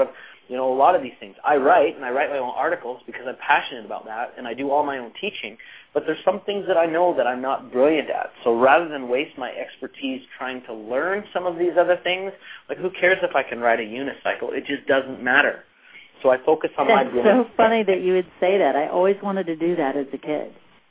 of these things. I write my own articles because I'm passionate about that, and I do all my own teaching. But there's some things that I know that I'm not brilliant at. So rather than waste my expertise trying to learn some of these other things, like who cares if I can ride a unicycle? It just doesn't matter. So I focus on my brilliance. It's so funny that you would say that. I always wanted to do that as a kid.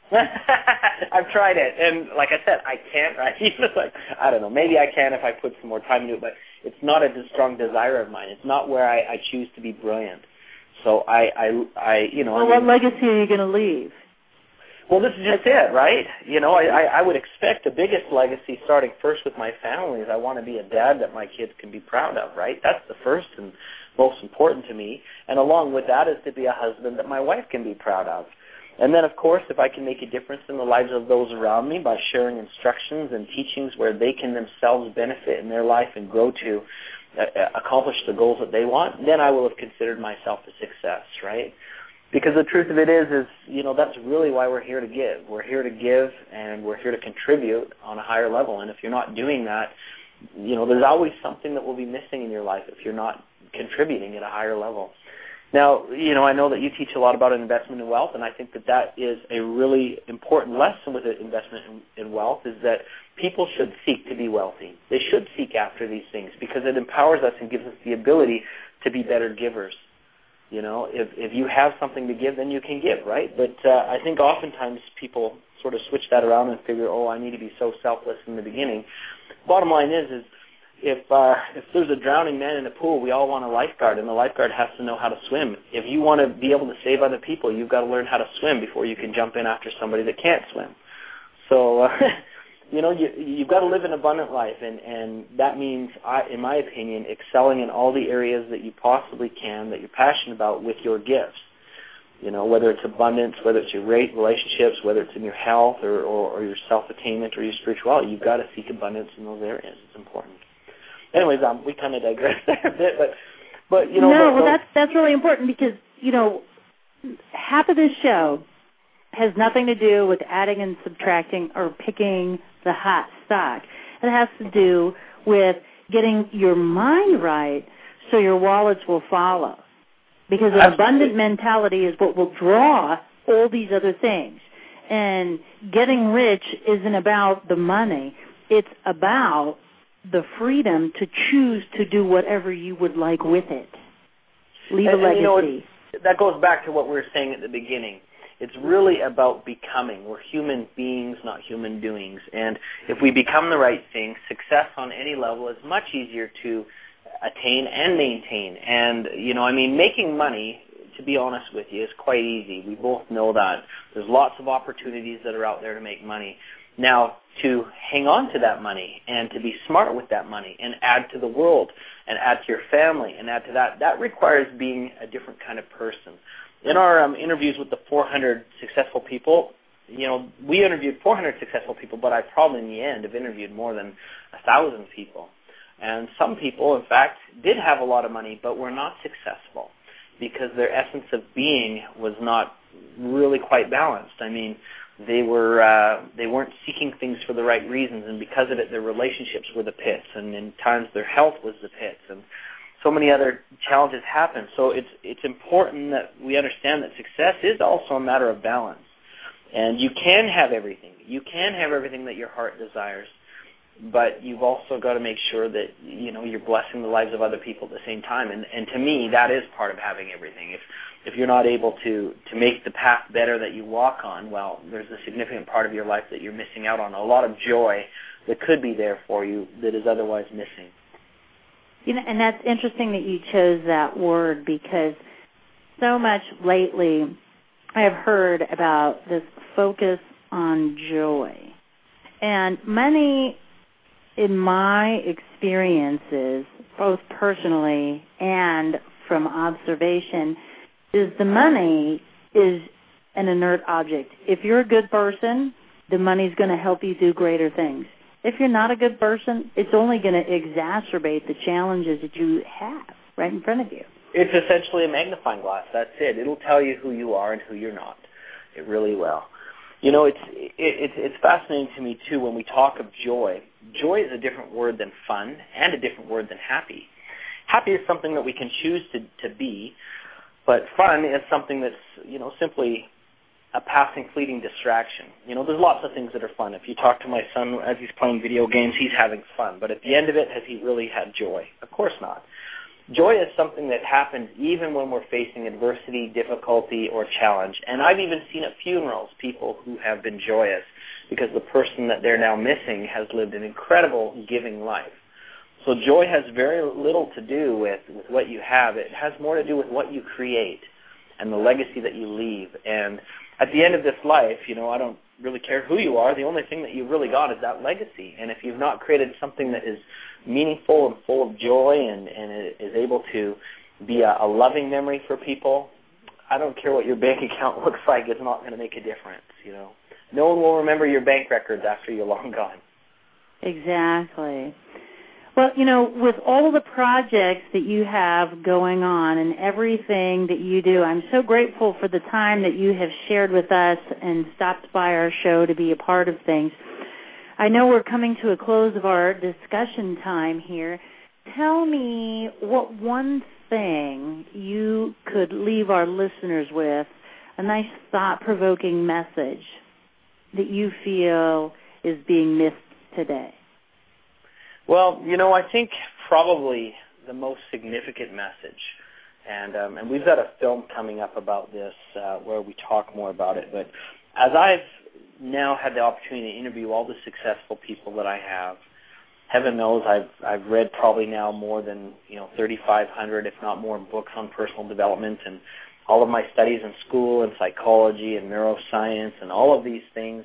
I've tried it, and like I said, I can't. Right? I don't know. Maybe I can if I put some more time into it, but it's not a strong desire of mine. It's not where I choose to be brilliant. So what legacy are you going to leave? Well, this is just it, right? I would expect the biggest legacy, starting first with my family, is I want to be a dad that my kids can be proud of, right? That's the first and most important to me. And along with that is to be a husband that my wife can be proud of. And then, of course, if I can make a difference in the lives of those around me by sharing instructions and teachings where they can themselves benefit in their life and grow to accomplish the goals that they want, then I will have considered myself a success, right? Because the truth of it is that's really why we're here to give. We're here to give, and we're here to contribute on a higher level. And if you're not doing that, there's always something that will be missing in your life if you're not contributing at a higher level. Now, I know that you teach a lot about investment in wealth, and I think that is a really important lesson with investment in wealth, is that people should seek to be wealthy. They should seek after these things because it empowers us and gives us the ability to be better givers. If you have something to give, then you can give, right? But I think oftentimes people sort of switch that around and figure, I need to be so selfless in the beginning. Bottom line is if there's a drowning man in a pool, we all want a lifeguard, and the lifeguard has to know how to swim. If you want to be able to save other people, you've got to learn how to swim before you can jump in after somebody that can't swim. So, you've got to live an abundant life, and that means, in my opinion, excelling in all the areas that you possibly can, that you're passionate about with your gifts. Whether it's abundance, whether it's your relationships, whether it's in your health or your self-attainment or your spirituality, you've got to seek abundance in those areas. It's important. Anyways, we kind of digress there a bit, but that's really important because half of this show has nothing to do with adding and subtracting or picking the hot stock. It has to do with getting your mind right so your wallets will follow. Because an abundant mentality is what will draw all these other things. And getting rich isn't about the money. It's about the freedom to choose to do whatever you would like with it. Leave a legacy. That goes back to what we were saying at the beginning. It's really about becoming. We're human beings, not human doings. And if we become the right thing, success on any level is much easier to attain and maintain. And, making money, to be honest with you, is quite easy. We both know that. There's lots of opportunities that are out there to make money. Now, to hang on to that money and to be smart with that money and add to the world and add to your family and add to that requires being a different kind of person. In our interviews with the 400 successful people, we interviewed 400 successful people, but I probably in the end have interviewed more than 1,000 people. And some people, in fact, did have a lot of money, but were not successful because their essence of being was not really quite balanced. They weren't seeking things for the right reasons, and because of it, their relationships were the pits, and in times their health was the pits, and so many other challenges happen. So it's important that we understand that success is also a matter of balance, and you can have everything. You can have everything that your heart desires, but you've also got to make sure that you're blessing the lives of other people at the same time. And to me, that is part of having everything. If you're not able to make the path better that you walk on, well, there's a significant part of your life that you're missing out on. A lot of joy that could be there for you that is otherwise missing. And that's interesting that you chose that word because so much lately I have heard about this focus on joy. And money, in my experiences, both personally and from observation, is the money is an inert object. If you're a good person, the money's going to help you do greater things. If you're not a good person, it's only going to exacerbate the challenges that you have right in front of you. It's essentially a magnifying glass. That's it. It'll tell you who you are and who you're not. It really will. It's fascinating to me, too, when we talk of joy. Joy is a different word than fun and a different word than happy. Happy is something that we can choose to be, but fun is something that's, simply a passing, fleeting distraction. There's lots of things that are fun. If you talk to my son as he's playing video games, he's having fun. But at the end of it, has he really had joy? Of course not. Joy is something that happens even when we're facing adversity, difficulty, or challenge. And I've even seen at funerals people who have been joyous because the person that they're now missing has lived an incredible giving life. So joy has very little to do with what you have. It has more to do with what you create and the legacy that you leave. And at the end of this life, I don't really care who you are. The only thing that you've really got is that legacy. And if you've not created something that is meaningful and full of joy and is able to be a loving memory for people, I don't care what your bank account looks like. It's not going to make a difference, No one will remember your bank records after you're long gone. Exactly. Well, with all the projects that you have going on and everything that you do, I'm so grateful for the time that you have shared with us and stopped by our show to be a part of things. I know we're coming to a close of our discussion time here, tell me what one thing you could leave our listeners with, a nice thought-provoking message that you feel is being missed today. Well, I think probably the most significant message, and we've got a film coming up about this where we talk more about it, but as I've now had the opportunity to interview all the successful people that I have, heaven knows I've read probably now more than 3,500, if not more, books on personal development, and all of my studies in school and psychology and neuroscience and all of these things.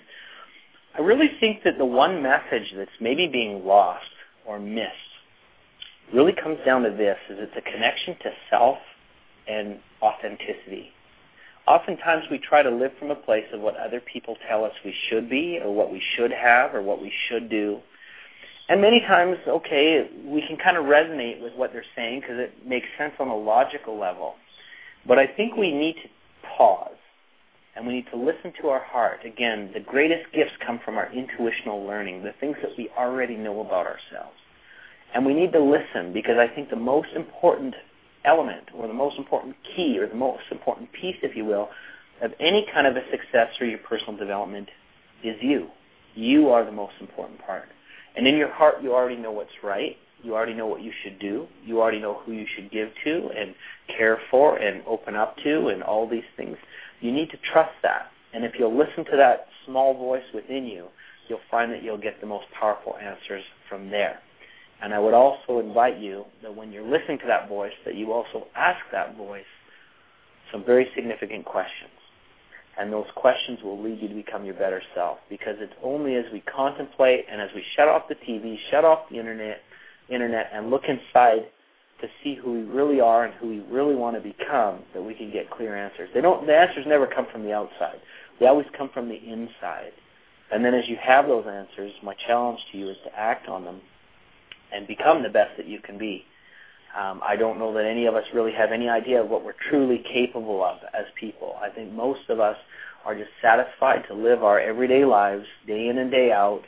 I really think that the one message that's maybe being lost or missed really comes down to this, is it's a connection to self and authenticity. Oftentimes we try to live from a place of what other people tell us we should be or what we should have or what we should do. And many times, okay, we can kind of resonate with what they're saying because it makes sense on a logical level. But I think we need to pause and we need to listen to our heart. Again, the greatest gifts come from our intuitional learning, the things that we already know about ourselves. And we need to listen because I think the most important element or the most important key or the most important piece, if you will, of any kind of a success or your personal development is you. You are the most important part. And in your heart, you already know what's right. You already know what you should do. You already know who you should give to and care for and open up to and all these things. You need to trust that. And if you'll listen to that small voice within you, you'll find that you'll get the most powerful answers from there. And I would also invite you that when you're listening to that voice, that you also ask that voice some very significant questions. And those questions will lead you to become your better self, because it's only as we contemplate and as we shut off the TV, shut off the internet, and look inside to see who we really are and who we really want to become that we can get clear answers. The answers never come from the outside. They always come from the inside. And then as you have those answers, my challenge to you is to act on them and become the best that you can be. I don't know that any of us really have any idea of what we're truly capable of as people. I think most of us are just satisfied to live our everyday lives day in and day out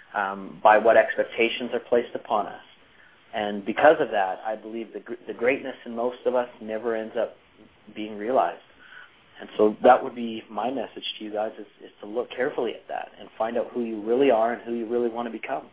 by what expectations are placed upon us. And because of that, I believe the greatness in most of us never ends up being realized. And so that would be my message to you guys, is to look carefully at that and find out who you really are and who you really want to become.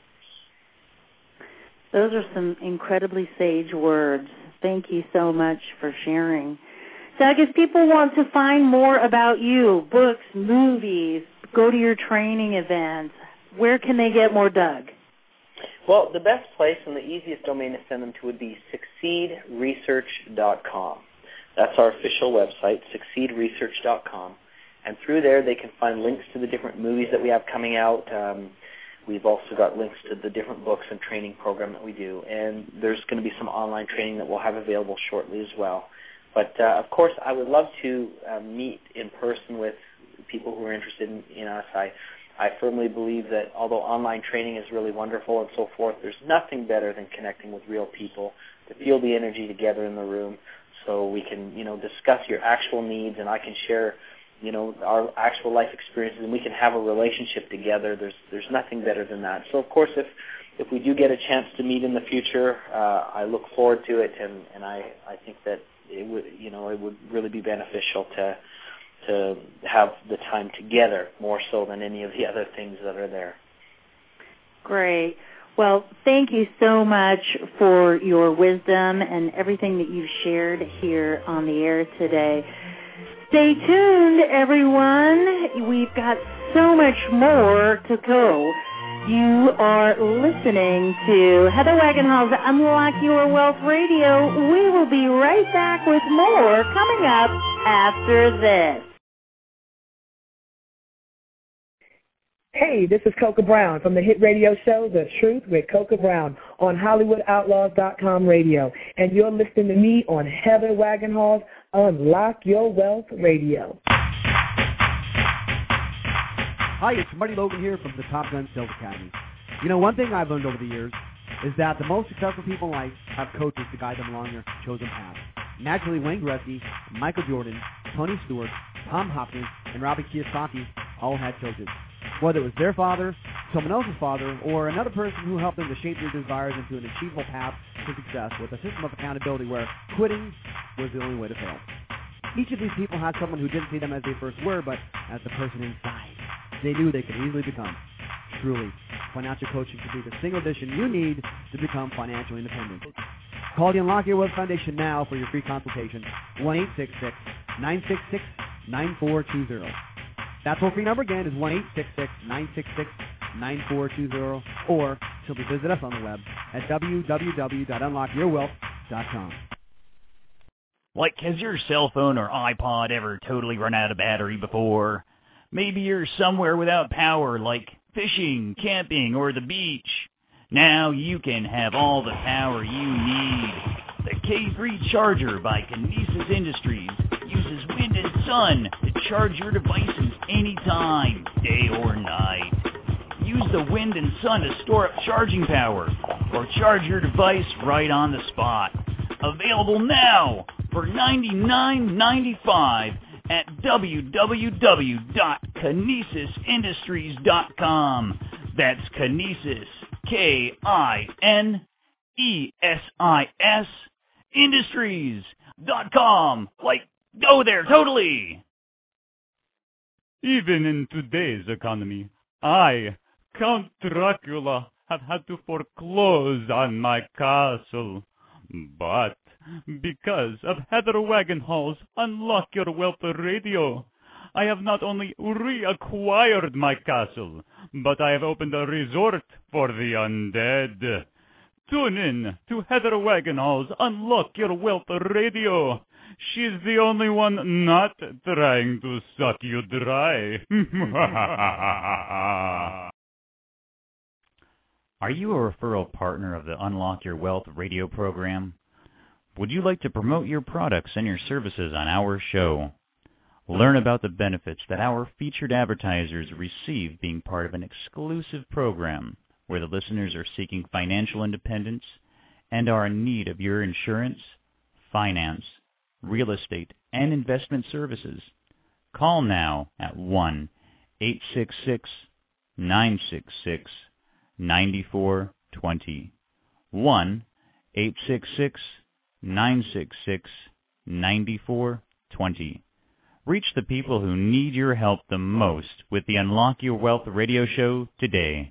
Those are some incredibly sage words. Thank you so much for sharing. Doug, if people want to find more about you, books, movies, go to your training events, where can they get more Doug? Well, the best place and the easiest domain to send them to would be succeedresearch.com. That's our official website, succeedresearch.com. And through there they can find links to the different movies that we have coming out. We've also got links to the different books and training program that we do. And there's going to be some online training that we'll have available shortly as well. But, of course, I would love to meet in person with people who are interested in us. I firmly believe that although online training is really wonderful and so forth, there's nothing better than connecting with real people, to feel the energy together in the room so we can, discuss your actual needs, and I can share our actual life experiences, and we can have a relationship together. There's nothing better than that. So, of course, if we do get a chance to meet in the future, I look forward to it, and I think that it would really be beneficial to have the time together more so than any of the other things that are there. Great. Well, thank you so much for your wisdom and everything that you've shared here on the air today. Stay tuned, everyone. We've got so much more to go. You are listening to Heather Wagenhals' Unlock Your Wealth Radio. We will be right back with more coming up after this. Hey, this is Coca Brown from the hit radio show, The Truth with Coca Brown on HollywoodOutlaws.com radio. And you're listening to me on Heather Wagenhals' Unlock Your Wealth Radio. Hi, it's Marty Logan here from the Top Gun Sales Academy. One thing I've learned over the years is that the most successful people in life have coaches to guide them along their chosen path. Naturally, Wayne Gretzky, Michael Jordan, Tony Stewart, Tom Hopkins, and Robert Kiyosaki all had coaches. Whether it was their father, someone else's father, or another person who helped them to shape their desires into an achievable path to success with a system of accountability where quitting was the only way to fail. Each of these people had someone who didn't see them as they first were, but as the person inside they knew they could easily become. Truly, financial coaching could be the single addition you need to become financially independent. Call the Unlock Your Wealth Foundation now for your free consultation, 1-866-966-9420. That toll-free number again is 1-866-966-9420, or simply visit us on the web at www.unlockyourwealth.com. Like, has your cell phone or iPod ever totally run out of battery before? Maybe you're somewhere without power, like fishing, camping, or the beach. Now you can have all the power you need. The K3 Charger by Kinesis Industries uses wind and sun to charge your devices anytime, day or night. Use the wind and sun to store up charging power, or charge your device right on the spot. Available now for $99.95 at www.kinesisindustries.com. That's Kinesis, K-I-N-E-S-I-S, Industries.com. Like, go there, totally! Even in today's economy, I, Count Dracula, have had to foreclose on my castle. But because of Heather Wagenhall's Unlock Your Wealth Radio, I have not only reacquired my castle, but I have opened a resort for the undead. Tune in to Heather Wagenhall's Unlock Your Wealth Radio. She's the only one not trying to suck you dry. Are you a referral partner of the Unlock Your Wealth radio program? Would you like to promote your products and your services on our show? Learn about the benefits that our featured advertisers receive being part of an exclusive program where the listeners are seeking financial independence and are in need of your insurance, finance, real estate, and investment services. Call now at 1-866-966-9420. 1-866-966-9420. Reach the people who need your help the most with the Unlock Your Wealth radio show today.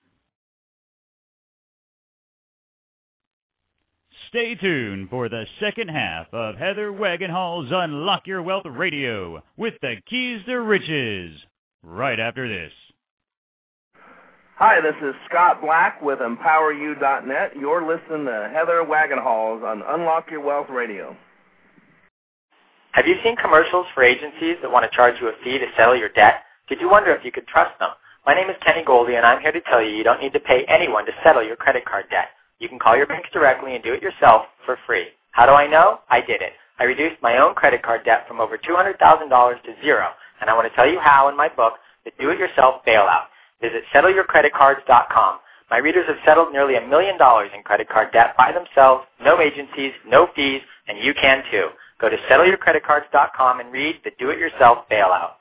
Stay tuned for the second half of Heather Wagenhall's Unlock Your Wealth radio with the keys to riches right after this. Hi, this is Scott Black with EmpowerU.net. You're listening to Heather Wagenhall's on Unlock Your Wealth Radio. Have you seen commercials for agencies that want to charge you a fee to settle your debt? Did you wonder if you could trust them? My name is Kenny Goldie, and I'm here to tell you you don't need to pay anyone to settle your credit card debt. You can call your banks directly and do it yourself for free. How do I know? I did it. I reduced my own credit card debt from over $200,000 to zero, and I want to tell you how in my book, The Do-It-Yourself Bailout. Visit SettleYourCreditCards.com. My readers have settled nearly $1 million in credit card debt by themselves, no agencies, no fees, and you can too. Go to SettleYourCreditCards.com and read The Do-It-Yourself Bailout.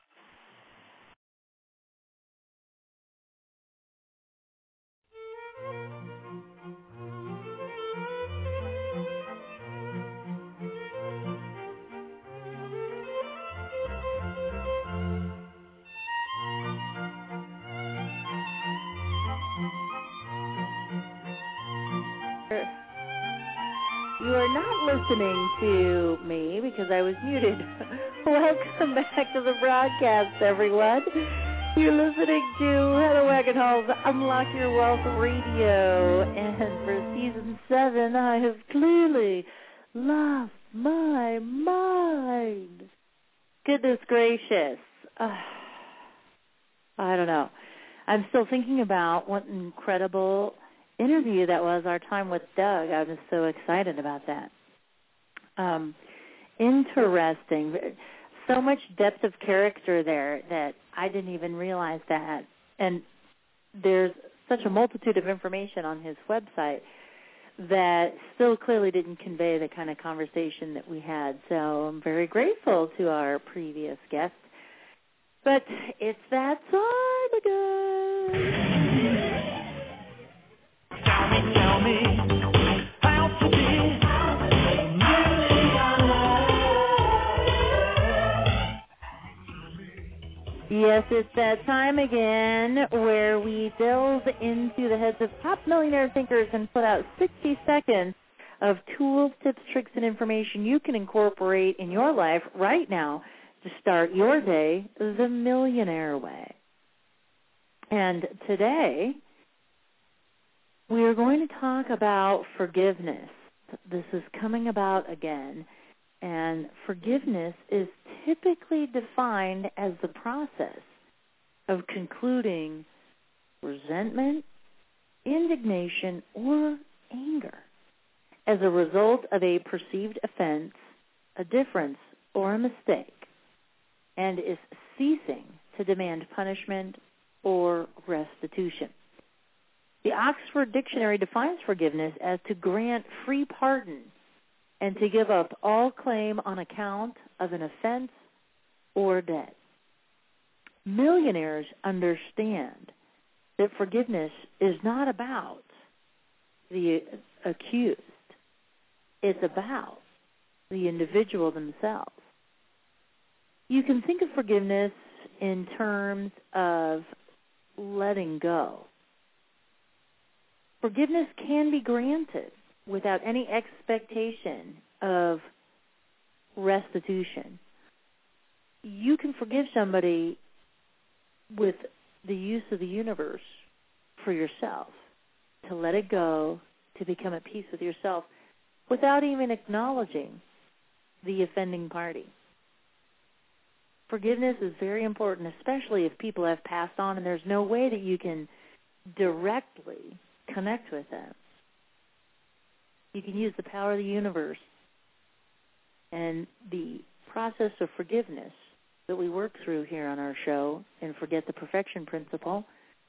You are not listening to me because I was muted. Welcome back to the broadcast, everyone. You're listening to Heather Wagenhall's Unlock Your Wealth Radio. And for Season 7, I have clearly lost my mind. Goodness gracious. I don't know. I'm still thinking about what an incredible interview that was, our time with Doug. I was so excited about that. Interesting. So much depth of character there that I didn't even realize that. And there's such a multitude of information on his website that still clearly didn't convey the kind of conversation that we had. So I'm very grateful to our previous guest. But it's that time again. Tell me how to be a millionaire. Yes, it's that time again where we delve into the heads of top millionaire thinkers and put out 60 seconds of tools, tips, tricks, and information you can incorporate in your life right now to start your day the millionaire way. And today, we are going to talk about forgiveness. This is coming about again, and forgiveness is typically defined as the process of concluding resentment, indignation, or anger as a result of a perceived offense, a difference, or a mistake, and is ceasing to demand punishment or restitution. The Oxford Dictionary defines forgiveness as to grant free pardon and to give up all claim on account of an offense or debt. Millionaires understand that forgiveness is not about the accused. It's about the individual themselves. You can think of forgiveness in terms of letting go. Forgiveness can be granted without any expectation of restitution. You can forgive somebody with the use of the universe for yourself, to let it go, to become at peace with yourself, without even acknowledging the offending party. Forgiveness is very important, especially if people have passed on and there's no way that you can directly connect with them. You can use the power of the universe and the process of forgiveness that we work through here on our show and Forget the Perfection Principle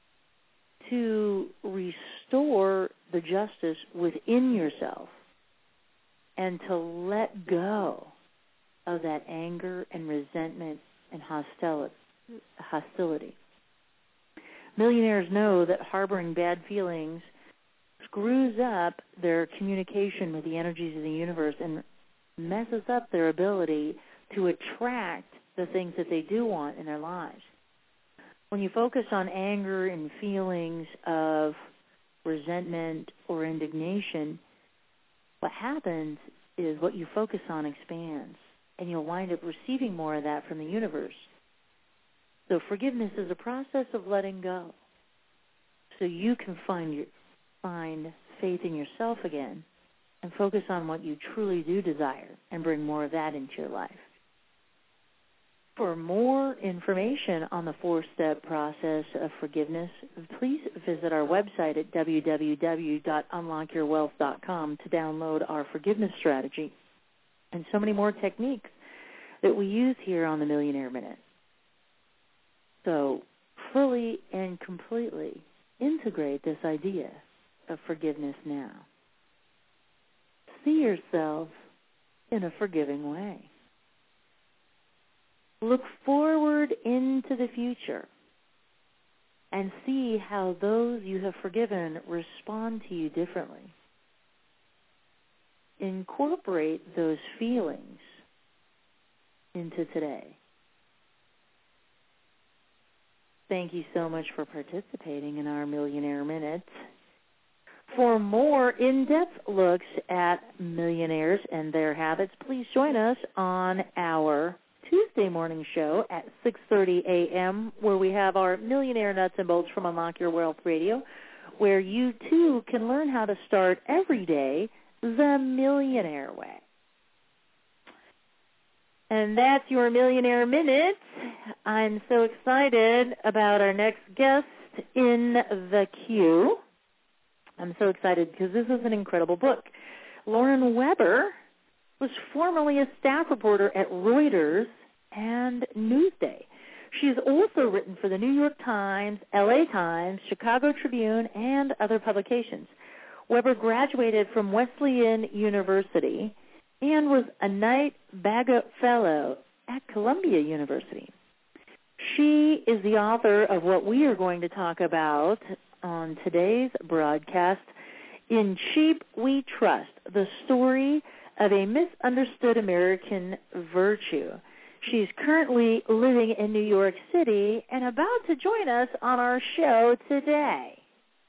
to restore the justice within yourself and to let go of that anger and resentment and hostility. Millionaires know that harboring bad feelings screws up their communication with the energies of the universe and messes up their ability to attract the things that they do want in their lives. When you focus on anger and feelings of resentment or indignation, what happens is what you focus on expands, and you'll wind up receiving more of that from the universe. So forgiveness is a process of letting go, so you can find faith in yourself again and focus on what you truly do desire and bring more of that into your life. For more information on the 4-step process of forgiveness, please visit our website at www.unlockyourwealth.com to download our forgiveness strategy and so many more techniques that we use here on the Millionaire Minute. So fully and completely integrate this idea of forgiveness now. See yourself in a forgiving way. Look forward into the future and see how those you have forgiven respond to you differently. Incorporate those feelings into today. Thank you so much for participating in our Millionaire Minute. For more in-depth looks at millionaires and their habits, please join us on our Tuesday morning show at 6:30 a.m., where we have our Millionaire Nuts and Bolts from Unlock Your Wealth Radio, where you, too, can learn how to start every day the millionaire way. And that's your Millionaire Minute. I'm so excited about our next guest in the queue. I'm so excited because this is an incredible book. Lauren Weber was formerly a staff reporter at Reuters and Newsday. She's also written for the New York Times, LA Times, Chicago Tribune, and other publications. Weber graduated from Wesleyan University and was a Knight Baggot Fellow at Columbia University. She is the author of what we are going to talk about on today's broadcast, In Cheap We Trust, the story of a misunderstood American virtue. She's currently living in New York City and about to join us on our show today.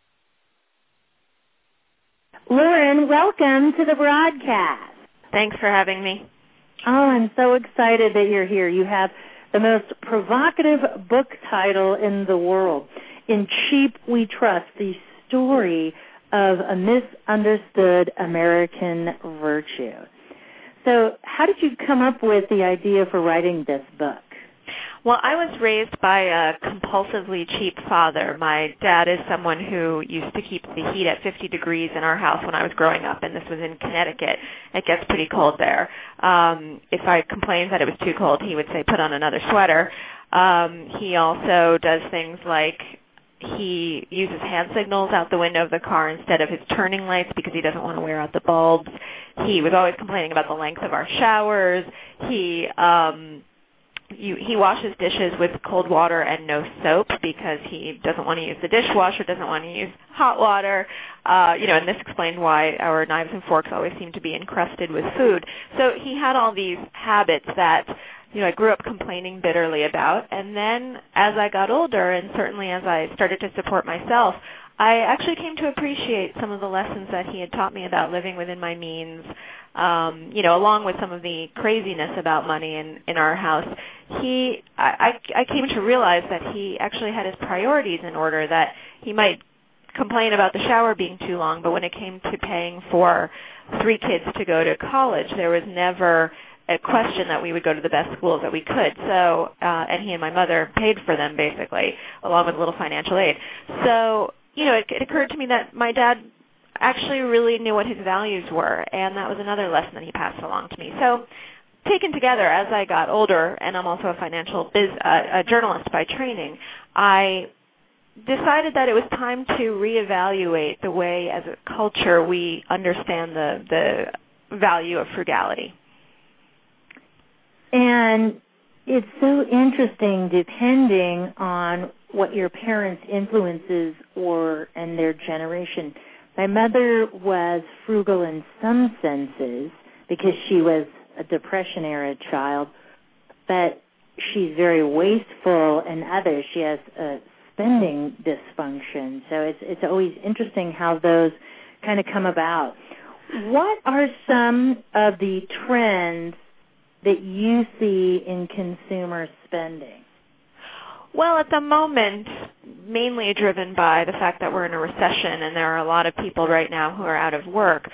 Lauren, welcome to the broadcast. Thanks for having me. Oh, I'm so excited that you're here. You have the most provocative book title in the world, In Cheap We Trust, the story of a misunderstood American virtue. So how did you come up with the idea for writing this book? Well, I was raised by a compulsively cheap father. My dad is someone who used to keep the heat at 50 degrees in our house when I was growing up, and this was in Connecticut. It gets pretty cold there. If I complained that it was too cold, he would say, put on another sweater. He also does things like he uses hand signals out the window of the car instead of his turning lights because he doesn't want to wear out the bulbs. He was always complaining about the length of our showers. He washes dishes with cold water and no soap because he doesn't want to use the dishwasher, doesn't want to use hot water, and this explained why our knives and forks always seem to be encrusted with food. So he had all these habits that, I grew up complaining bitterly about. And then as I got older, and certainly as I started to support myself, I actually came to appreciate some of the lessons that he had taught me about living within my means, along with some of the craziness about money in our house. I came to realize that he actually had his priorities in order, that he might complain about the shower being too long, but when it came to paying for 3 kids to go to college, there was never a question that we would go to the best schools that we could. So, and he and my mother paid for them basically, along with a little financial aid. So, it occurred to me that my dad actually really knew what his values were, and that was another lesson that he passed along to me. So, taken together, as I got older, and I'm also a journalist by training, I decided that it was time to reevaluate the way, as a culture, we understand the value of frugality. And it's so interesting, depending on what your parents' influences were and their generation. My mother was frugal in some senses because she was a Depression-era child, but she's very wasteful in others. She has a spending dysfunction. So it's always interesting how those kind of come about. What are some of the trends that you see in consumer spending? Well, at the moment, mainly driven by the fact that we're in a recession and there are a lot of people right now who are out of work,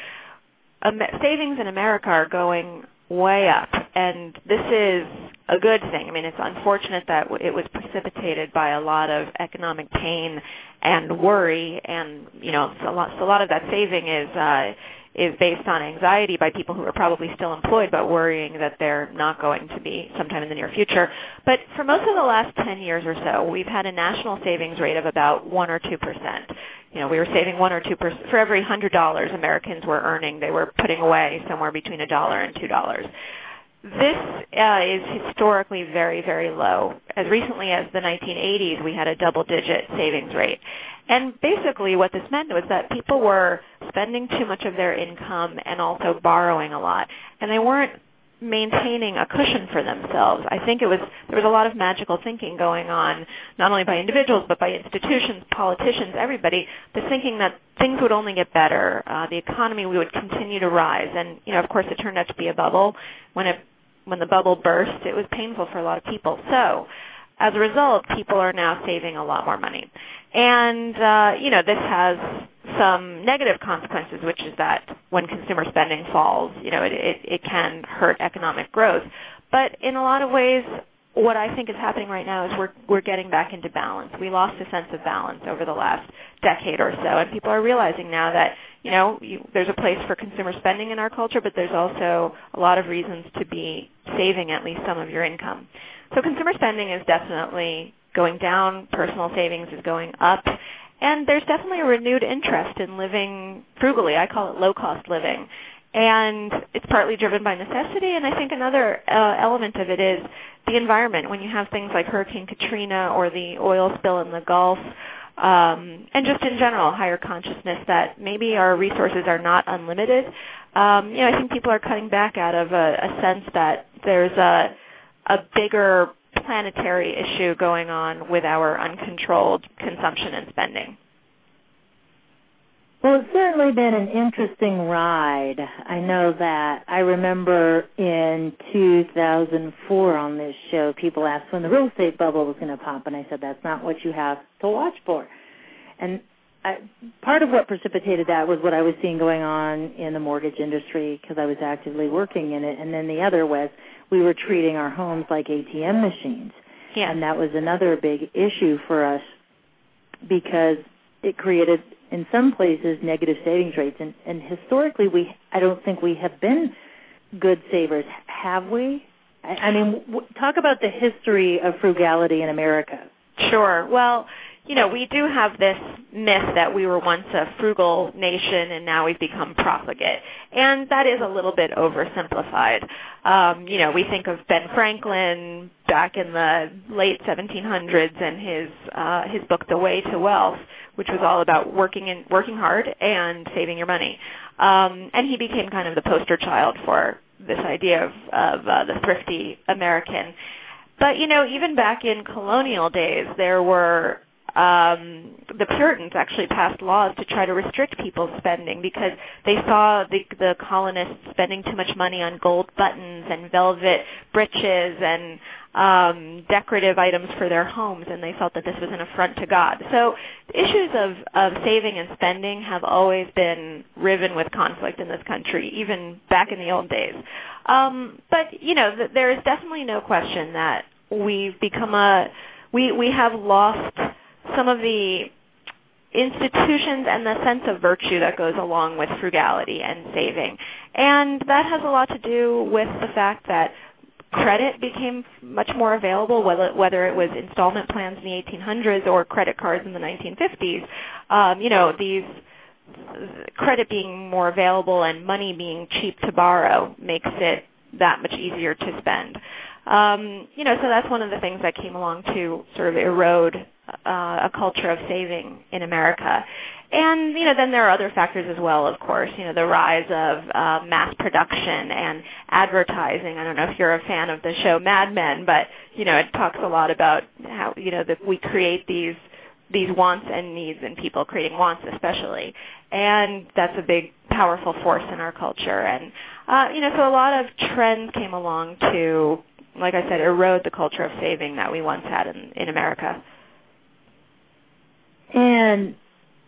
savings in America are going way up, and this is a good thing. I mean, it's unfortunate that it was precipitated by a lot of economic pain and worry, and so a lot of that saving is based on anxiety by people who are probably still employed but worrying that they're not going to be sometime in the near future. But for most of the last 10 years or so, we've had a national savings rate of about 1 or 2%. We were saving 1 or 2% for every $100 Americans were earning. They were putting away somewhere between $1 and $2. This is historically very, very low. As recently as the 1980s, we had a double-digit savings rate. And basically what this meant was that people were spending too much of their income and also borrowing a lot. And they weren't maintaining a cushion for themselves. I think there was a lot of magical thinking going on, not only by individuals, but by institutions, politicians, everybody, the thinking that things would only get better, the economy would continue to rise. And, of course, it turned out to be a bubble. When the bubble burst, it was painful for a lot of people. So, as a result, people are now saving a lot more money. And, this has some negative consequences, which is that when consumer spending falls, it can hurt economic growth. But in a lot of ways, what I think is happening right now is we're getting back into balance. We lost a sense of balance over the last decade or so, and people are realizing now that, there's a place for consumer spending in our culture, but there's also a lot of reasons to be saving at least some of your income. So consumer spending is definitely going down, personal savings is going up, and there's definitely a renewed interest in living frugally. I call it low-cost living. And it's partly driven by necessity, and I think another element of it is the environment. When you have things like Hurricane Katrina or the oil spill in the Gulf, and just in general, higher consciousness that maybe our resources are not unlimited. I think people are cutting back out of a sense that there's a bigger planetary issue going on with our uncontrolled consumption and spending. Well, it's certainly been an interesting ride. I know that. I remember in 2004 on this show, people asked when the real estate bubble was going to pop, and I said that's not what you have to watch for. And part of what precipitated that was what I was seeing going on in the mortgage industry because I was actively working in it, and then the other was we were treating our homes like ATM machines. Yeah. And that was another big issue for us because it created, in some places, negative savings rates. And historically, I don't think we have been good savers. Have we? I mean, talk about the history of frugality in America. Sure. Well, we do have this myth that we were once a frugal nation and now we've become profligate. And that is a little bit oversimplified. We think of Ben Franklin back in the late 1700s and his book, The Way to Wealth, which was all about working hard and saving your money. And he became kind of the poster child for this idea of the thrifty American. But, even back in colonial days, there were the Puritans actually passed laws to try to restrict people's spending because they saw the colonists spending too much money on gold buttons and velvet breeches and decorative items for their homes, and they felt that this was an affront to God. So issues of saving and spending have always been riven with conflict in this country, even back in the old days. But, there is definitely no question that we've become we have lost some of the institutions and the sense of virtue that goes along with frugality and saving. And that has a lot to do with the fact that credit became much more available, whether it was installment plans in the 1800s or credit cards in the 1950s. These credit being more available and money being cheap to borrow makes it that much easier to spend. So that's one of the things that came along to sort of erode a culture of saving in America. And, then there are other factors as well, of course, the rise of mass production and advertising. I don't know if you're a fan of the show Mad Men, but, it talks a lot about how, that we create these wants and needs in people, creating wants especially. And that's a big, powerful force in our culture. And, so a lot of trends came along to, like I said, erode the culture of saving that we once had in America. And,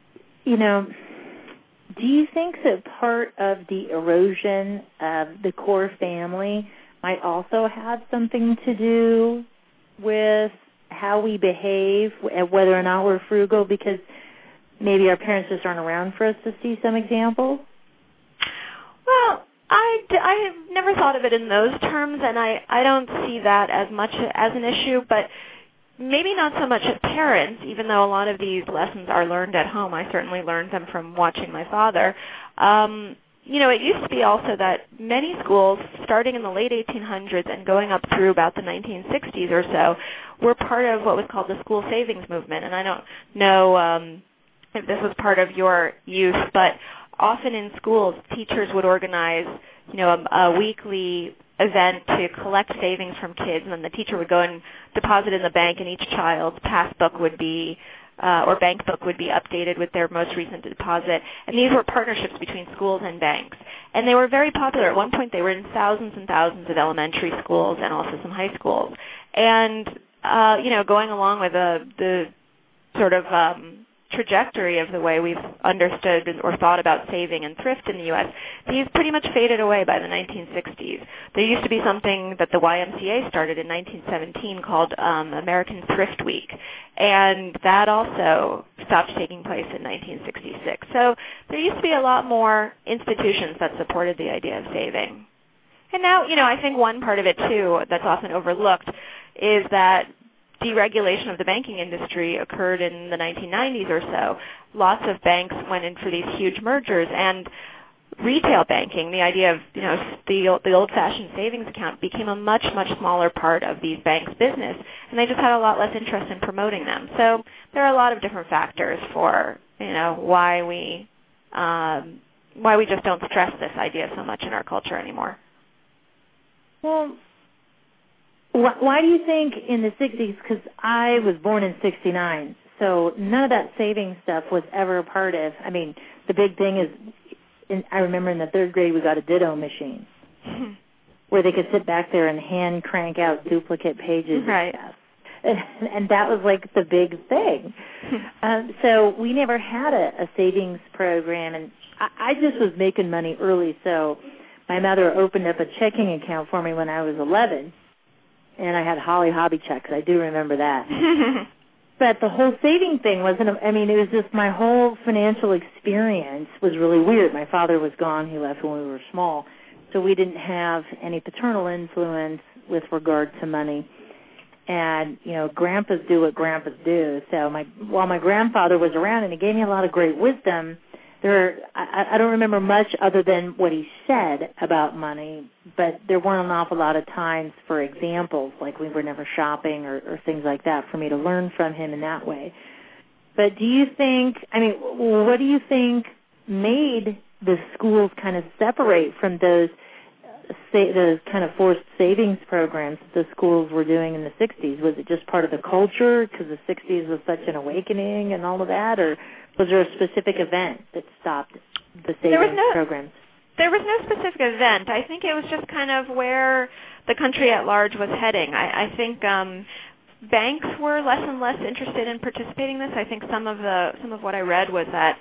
do you think that part of the erosion of the core family might also have something to do with how we behave, whether or not we're frugal, because maybe our parents just aren't around for us to see some example? Well, I have never thought of it in those terms, and I don't see that as much as an issue, but maybe not so much as parents, even though a lot of these lessons are learned at home. I certainly learned them from watching my father. It used to be also that many schools, starting in the late 1800s and going up through about the 1960s or so, were part of what was called the school savings movement. And I don't know if this was part of your youth, but often in schools, teachers would organize, a weekly event to collect savings from kids, and then the teacher would go and deposit in the bank, and each child's passbook would be or bank book would be updated with their most recent deposit. And these were partnerships between schools and banks. And they were very popular. At one point, they were in thousands and thousands of elementary schools and also some high schools. And, going along with the sort of trajectory of the way we've understood or thought about saving and thrift in the U.S., these pretty much faded away by the 1960s. There used to be something that the YMCA started in 1917 called American Thrift Week, and that also stopped taking place in 1966. So there used to be a lot more institutions that supported the idea of saving. And now, I think one part of it, too, that's often overlooked is that deregulation of the banking industry occurred in the 1990s or so. Lots of banks went in for these huge mergers, and retail banking, the idea of the old-fashioned savings account became a much smaller part of these banks' business, and they just had a lot less interest in promoting them. So there are a lot of different factors for why we just don't stress this idea so much in our culture anymore. Well, why do you think in the 60s, because I was born in 69, so none of that savings stuff was ever a part of, the big thing is, I remember in the third grade we got a ditto machine where they could sit back there and hand crank out duplicate pages right. and stuff. And that was like the big thing. So we never had a savings program, and I just was making money early, so my mother opened up a checking account for me when I was 11. And I had Holly Hobby checks. I do remember that. But the whole saving thing wasn't, it was just my whole financial experience was really weird. My father was gone. He left when we were small. So we didn't have any paternal influence with regard to money. And, grandpas do what grandpas do. So while my grandfather was around and he gave me a lot of great wisdom, I don't remember much other than what he said about money, but there weren't an awful lot of times for examples, like we were never shopping or things like that, for me to learn from him in that way. But do you think, what do you think made the schools kind of separate from those kind of forced savings programs that the schools were doing in the 60s? Was it just part of the culture because the 60s was such an awakening and all of that, or was there a specific event that stopped the savings programs? There was no specific event. I think it was just kind of where the country at large was heading. I think banks were less and less interested in participating in this. I think some of what I read was that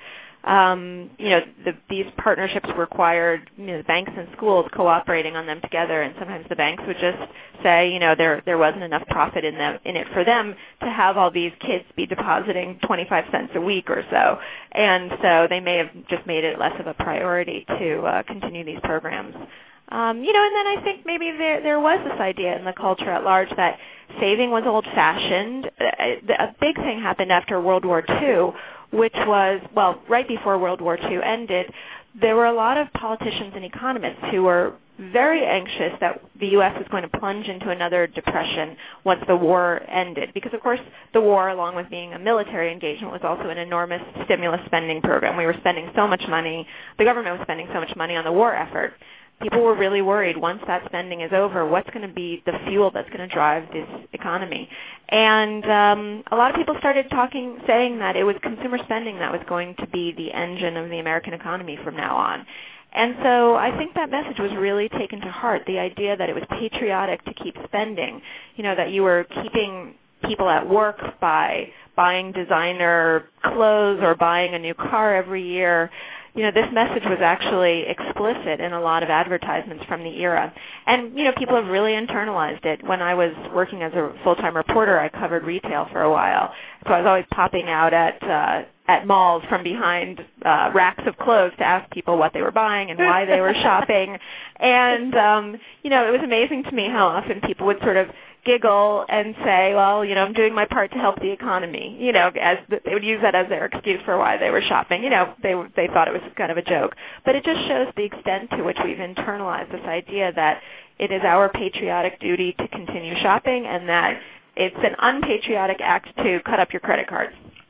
these partnerships required the banks and schools cooperating on them together, and sometimes the banks would just say there wasn't enough profit in it for them to have all these kids be depositing 25 cents a week or so, and so they may have just made it less of a priority to continue these programs. And then I think maybe there was this idea in the culture at large that saving was old-fashioned. A big thing happened after World War II, which was, right before World War II ended. There were a lot of politicians and economists who were very anxious that the U.S. was going to plunge into another depression once the war ended, because, of course, the war, along with being a military engagement, was also an enormous stimulus spending program. We were spending so much money, the government was spending so much money on the war effort. People were really worried once that spending is over, what's going to be the fuel that's going to drive this economy? And a lot of people started saying that it was consumer spending that was going to be the engine of the American economy from now on. And so I think that message was really taken to heart, the idea that it was patriotic to keep spending, that you were keeping people at work by buying designer clothes or buying a new car every year. This message was actually explicit in a lot of advertisements from the era. And, people have really internalized it. When I was working as a full-time reporter, I covered retail for a while. So I was always popping out at malls from behind racks of clothes to ask people what they were buying and why they were shopping. And, it was amazing to me how often people would sort of giggle and say, well, I'm doing my part to help the economy, as they would use that as their excuse for why they were shopping. They thought it was kind of a joke. But it just shows the extent to which we've internalized this idea that it is our patriotic duty to continue shopping and that it's an unpatriotic act to cut up your credit cards.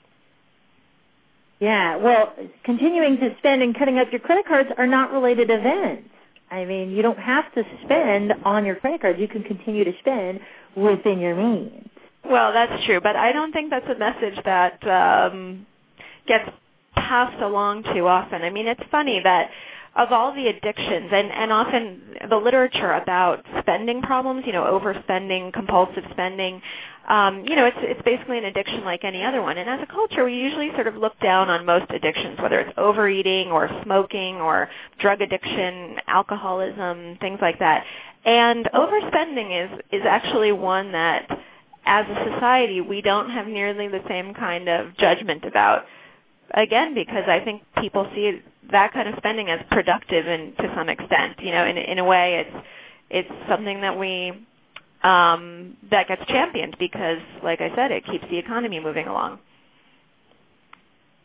Yeah, well, continuing to spend and cutting up your credit cards are not related events. You don't have to spend on your credit cards. You can continue to spend within your means. Well, that's true, but I don't think that's a message that gets passed along too often. It's funny that of all the addictions, and often the literature about spending problems, overspending, compulsive spending, it's basically an addiction like any other one. And as a culture, we usually sort of look down on most addictions, whether it's overeating or smoking or drug addiction, alcoholism, things like that. And overspending is actually one that, as a society, we don't have nearly the same kind of judgment about. Again, because I think people see that kind of spending as productive and to some extent. In a way, it's something that we that gets championed because, like I said, it keeps the economy moving along.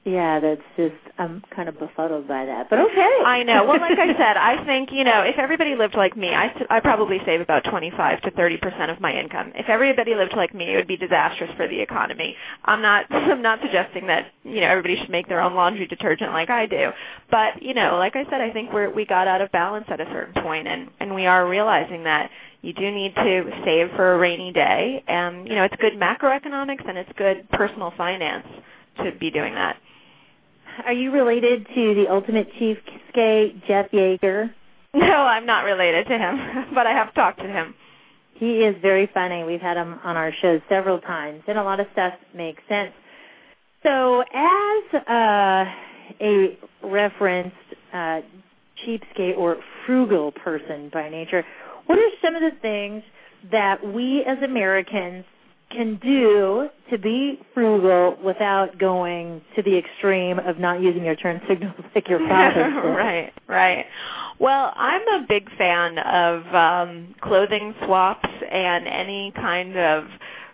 Yeah, that's just, I'm kind of befuddled by that. But okay. I know. Well, like I said, I think, if everybody lived like me, I probably save about 25 to 30% of my income. If everybody lived like me, it would be disastrous for the economy. I'm not suggesting that, everybody should make their own laundry detergent like I do. But, like I said, I think we got out of balance at a certain point, and we are realizing that you do need to save for a rainy day. And, it's good macroeconomics and it's good personal finance to be doing that. Are you related to the ultimate cheapskate, Jeff Yeager? No, I'm not related to him, but I have talked to him. He is very funny. We've had him on our show several times, and a lot of stuff makes sense. So as a referenced cheapskate or frugal person by nature, what are some of the things that we as Americans can do to be frugal without going to the extreme of not using your turn signals like your father? Right. Well, I'm a big fan of clothing swaps and any kind of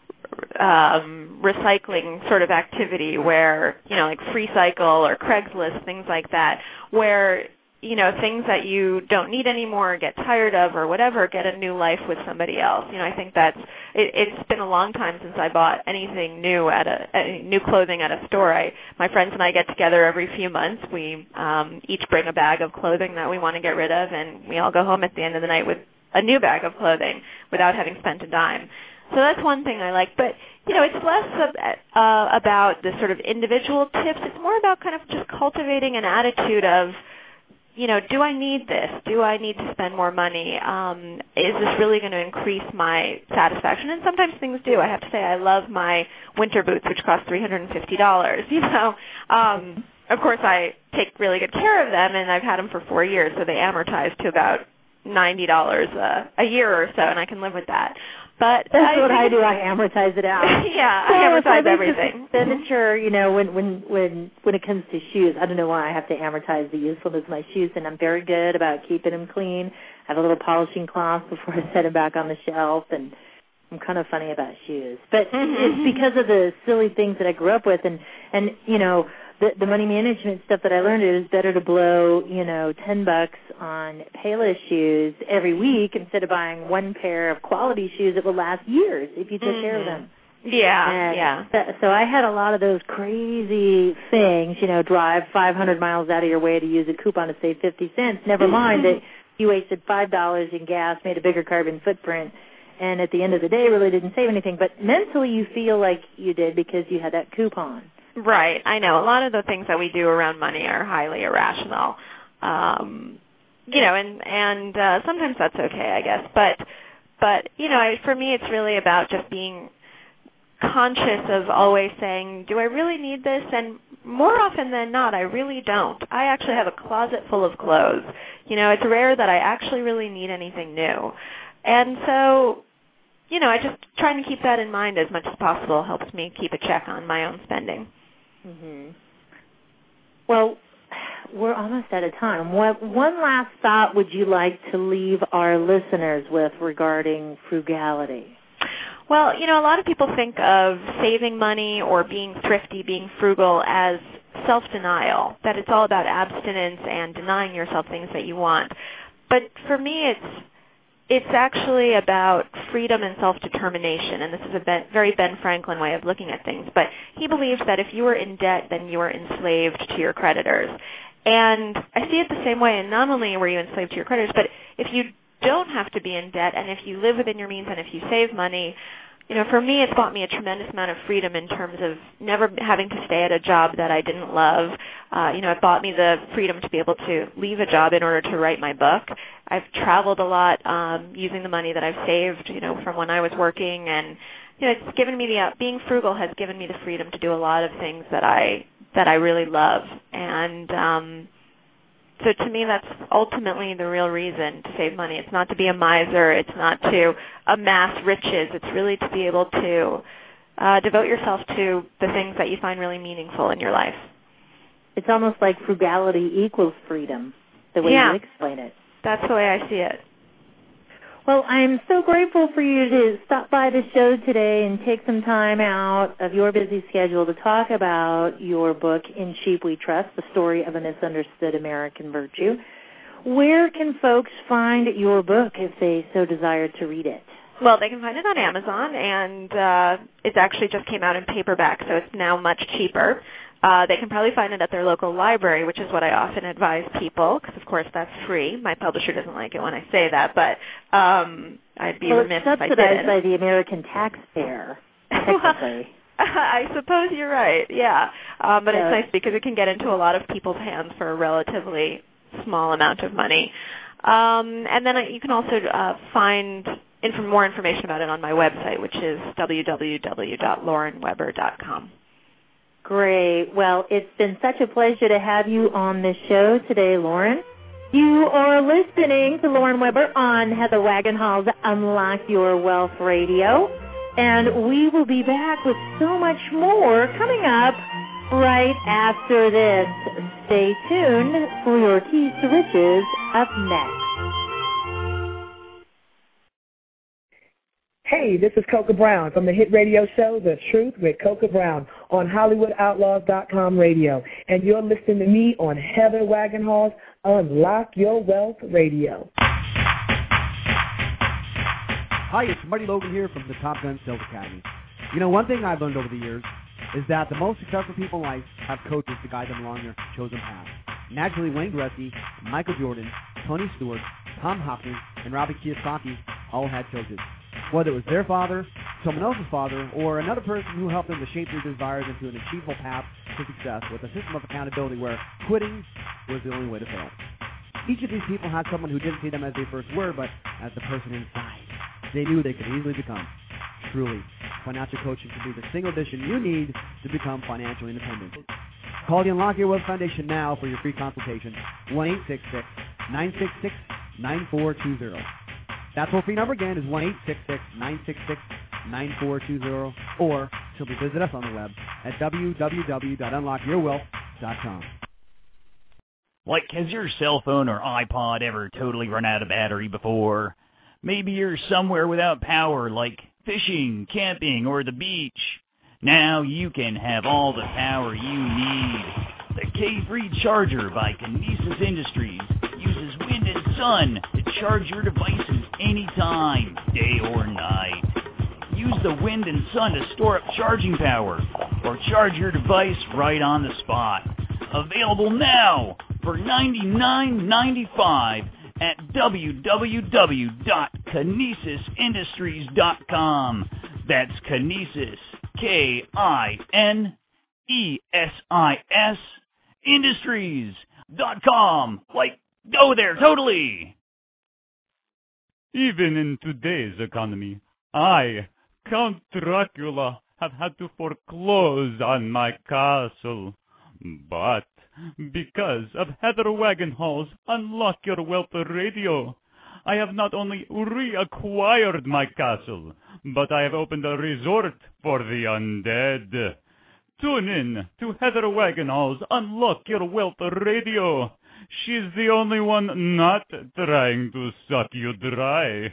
recycling sort of activity where, like Free Cycle or Craigslist, things like that, where things that you don't need anymore, get tired of, or whatever, get a new life with somebody else. I think that's it's been a long time since I bought anything new new clothing at a store. My friends and I get together every few months. We each bring a bag of clothing that we want to get rid of, and we all go home at the end of the night with a new bag of clothing without having spent a dime. So that's one thing I like. But, it's less about the sort of individual tips. It's more about kind of just cultivating an attitude of, do I need this? Do I need to spend more money? Is this really going to increase my satisfaction? And sometimes things do. I have to say I love my winter boots, which cost $350. Of course, I take really good care of them, and I've had them for 4 years, so they amortize to about $90 a year or so, and I can live with that. But that's what I do. I amortize it out. Yeah, I amortize everything. Expenditure, when it comes to shoes, I don't know why I have to amortize the usefulness of my shoes, and I'm very good about keeping them clean. I have a little polishing cloth before I set them back on the shelf, and I'm kind of funny about shoes. But it's because of the silly things that I grew up with, and the money management stuff that I learned. It was better to blow, $10 on Payless shoes every week instead of buying one pair of quality shoes that will last years if you took care of them. Yeah. So I had a lot of those crazy things, drive 500 miles out of your way to use a coupon to save 50 cents. Never mind that you wasted $5 in gas, made a bigger carbon footprint, and at the end of the day really didn't save anything. But mentally you feel like you did because you had that coupon. Right. I know. A lot of the things that we do around money are highly irrational. And sometimes that's okay, I guess. But for me, it's really about just being conscious of always saying, do I really need this? And more often than not, I really don't. I actually have a closet full of clothes. It's rare that I actually really need anything new. And so, I just trying to keep that in mind as much as possible helps me keep a check on my own spending. Mm-hmm. Well, we're almost out of time. One last thought would you like to leave our listeners with regarding frugality? Well, a lot of people think of saving money or being thrifty, being frugal as self-denial, that it's all about abstinence and denying yourself things that you want. But for me, it's actually about freedom and self-determination, and this is a very Ben Franklin way of looking at things. But he believes that if you were in debt, then you were enslaved to your creditors. And I see it the same way, and not only were you enslaved to your creditors, but if you don't have to be in debt, and if you live within your means, and if you save money, for me, it's bought me a tremendous amount of freedom in terms of never having to stay at a job that I didn't love. It bought me the freedom to be able to leave a job in order to write my book. I've traveled a lot using the money that I've saved, from when I was working, and it's given me being frugal has given me the freedom to do a lot of things that I really love. And so to me, that's ultimately the real reason to save money. It's not to be a miser. It's not to amass riches. It's really to be able to devote yourself to the things that you find really meaningful in your life. It's almost like frugality equals freedom, the way you explain it. That's the way I see it. Well, I'm so grateful for you to stop by the show today and take some time out of your busy schedule to talk about your book, In Sheep We Trust, The Story of a Misunderstood American Virtue. Where can folks find your book if they so desire to read it? Well, they can find it on Amazon, and it actually just came out in paperback, so it's now much cheaper. They can probably find it at their local library, which is what I often advise people, because, of course, that's free. My publisher doesn't like it when I say that, but I'd be remiss if I didn't. It's subsidized by the American taxpayer, technically. I suppose you're right, yeah. But it's nice because it can get into a lot of people's hands for a relatively small amount of money. And then you can also find more information about it on my website, which is www.laurenweber.com. Great. Well, it's been such a pleasure to have you on the show today, Lauren. You are listening to Lauren Weber on Heather Wagenhall's Unlock Your Wealth Radio, and we will be back with so much more coming up right after this. Stay tuned for your Keys to Riches up next. Hey, this is Coca Brown from the hit radio show The Truth with Coca Brown on HollywoodOutlaws.com radio. And you're listening to me on Heather Wagenhall's Unlock Your Wealth Radio. Hi, it's Marty Logan here from the Top Gun Sales Academy. You know, one thing I've learned over the years is that the most successful people in life have coaches to guide them along their chosen path. Naturally, Wayne Gretzky, Michael Jordan, Tony Stewart, Tom Hopkins, and Robert Kiyosaki all had coaches. Whether it was their father, someone else's father, or another person who helped them to shape their desires into an achievable path to success with a system of accountability where quitting was the only way to fail. Each of these people had someone who didn't see them as they first were, but as the person inside they knew they could easily become. Truly, financial coaching can be the single addition you need to become financially independent. Call the Unlock Your Wealth Foundation now for your free consultation, 1-866-966-9420. That toll-free number again is 1-866-966-9420, or simply visit us on the web at www.unlockyourwealth.com. Like, has your cell phone or iPod ever totally run out of battery before? Maybe you're somewhere without power, like fishing, camping, or the beach. Now you can have all the power you need. The K-Free Charger by Kinesis Industries uses wind and sun to charge your devices anytime, day or night. Use the wind and sun to store up charging power or charge your device right on the spot. Available now for $99.95 at www.kinesisindustries.com. That's Kinesis, K-I-N-E-S-I-S, Industries.com. Like, go there, totally! Even in today's economy, I, Count Dracula, have had to foreclose on my castle. But because of Heather Wagenhall's Unlock Your Wealth Radio, I have not only reacquired my castle, but I have opened a resort for the undead. Tune in to Heather Wagenhall's Unlock Your Wealth Radio. She's the only one not trying to suck you dry.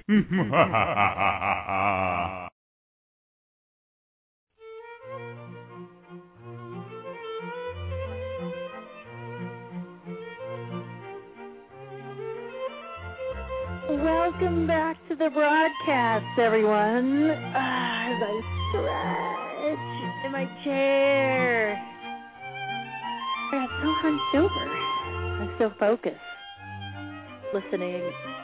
Welcome back to the broadcast, everyone. As I stretch in my chair. I got so hunched over. I'm so focused. Listening.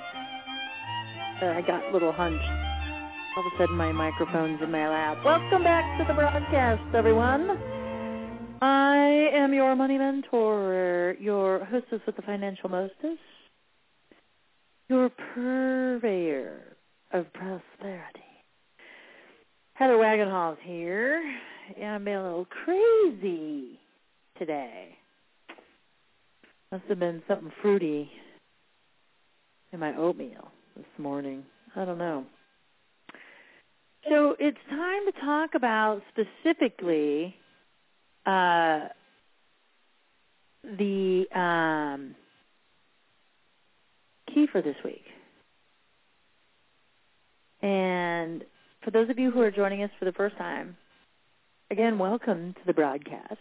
I got a little hunched. All of a sudden, my microphone's in my lap. Welcome back to the broadcast, everyone. I am your money mentor, your hostess with the financial mostess, your purveyor of prosperity. Heather Wagenhall's here. Yeah, I'm being a little crazy today. Must have been something fruity in my oatmeal this morning. I don't know. So it's time to talk about specifically the key for this week. And for those of you who are joining us for the first time, again, welcome to the broadcast.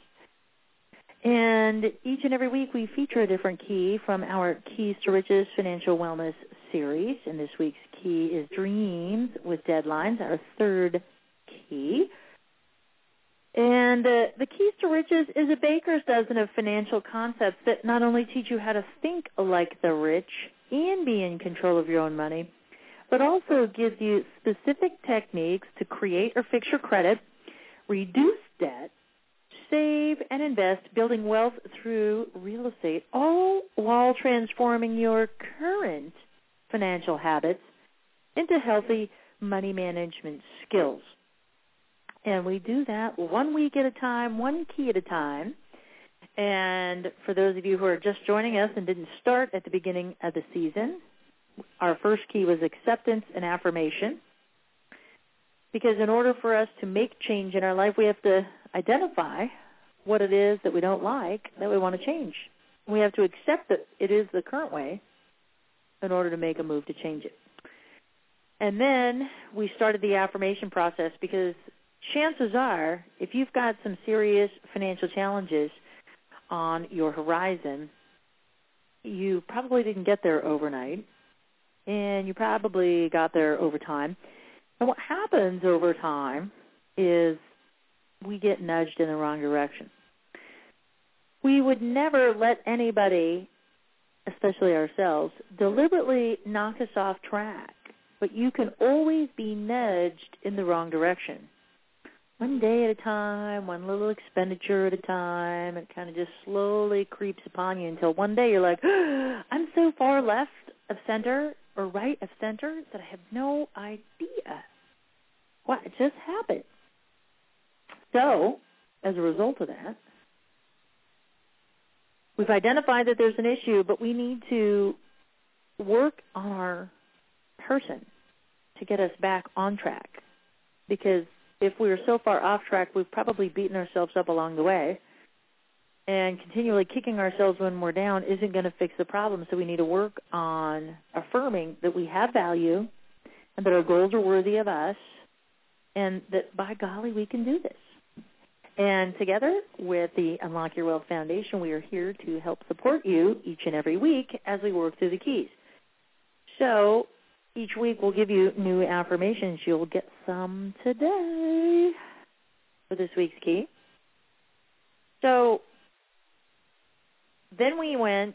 And each and every week we feature a different key from our Keys to Riches Financial Wellness series. And this week's key is Dreams with Deadlines, our third key. And the Keys to Riches is a baker's dozen of financial concepts that not only teach you how to think like the rich and be in control of your own money, but also gives you specific techniques to create or fix your credit, reduce debt, save and invest, building wealth through real estate, all while transforming your current financial habits into healthy money management skills. And we do that 1 week at a time, one key at a time. And for those of you who are just joining us and didn't start at the beginning of the season, our first key was acceptance and affirmation. Because in order for us to make change in our life, we have to identify what it is that we don't like, that we want to change. We have to accept that it is the current way in order to make a move to change it. And then we started the affirmation process because chances are, if you've got some serious financial challenges on your horizon, you probably didn't get there overnight, and you probably got there over time. And what happens over time is we get nudged in the wrong direction. We would never let anybody, especially ourselves, deliberately knock us off track, but you can always be nudged in the wrong direction. One day at a time, one little expenditure at a time, it kind of just slowly creeps upon you until one day you're like, I'm so far left of center or right of center that I have no idea what just happened. So, as a result of that, we've identified that there's an issue, but we need to work on our person to get us back on track. Because if we were so far off track, we've probably beaten ourselves up along the way. And continually kicking ourselves when we're down isn't going to fix the problem. So we need to work on affirming that we have value and that our goals are worthy of us and that, by golly, we can do this. And together with the Unlock Your Wealth Foundation, we are here to help support you each and every week as we work through the keys. So each week we'll give you new affirmations. You'll get some today for this week's key. So then we went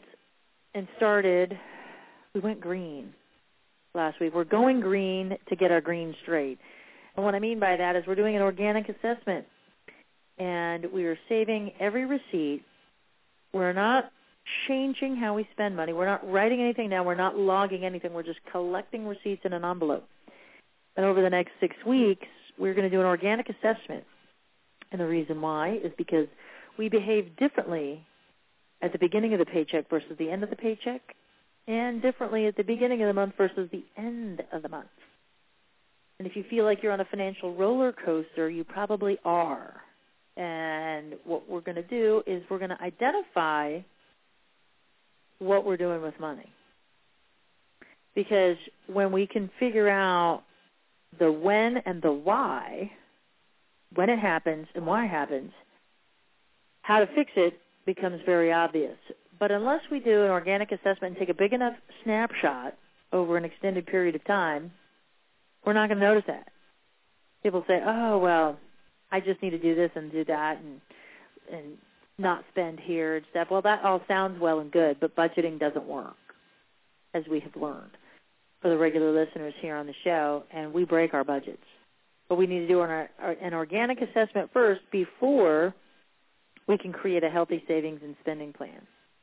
green last week. We're going green to get our green straight. And what I mean by that is we're doing an organic assessment. And we are saving every receipt. We're not changing how we spend money. We're not writing anything down. We're not logging anything. We're just collecting receipts in an envelope. And over the next 6 weeks, we're going to do an organic assessment. And the reason why is because we behave differently at the beginning of the paycheck versus the end of the paycheck, and differently at the beginning of the month versus the end of the month. And if you feel like you're on a financial roller coaster, you probably are. And what we're going to do is we're going to identify what we're doing with money. Because when we can figure out the when and the why, when it happens and why it happens, how to fix it becomes very obvious. But unless we do an organic assessment and take a big enough snapshot over an extended period of time, we're not going to notice that. People say, oh, well, I just need to do this and do that and not spend here and stuff. Well, that all sounds well and good, but budgeting doesn't work, as we have learned for the regular listeners here on the show, and we break our budgets. But we need to do an organic assessment first before we can create a healthy savings and spending plan.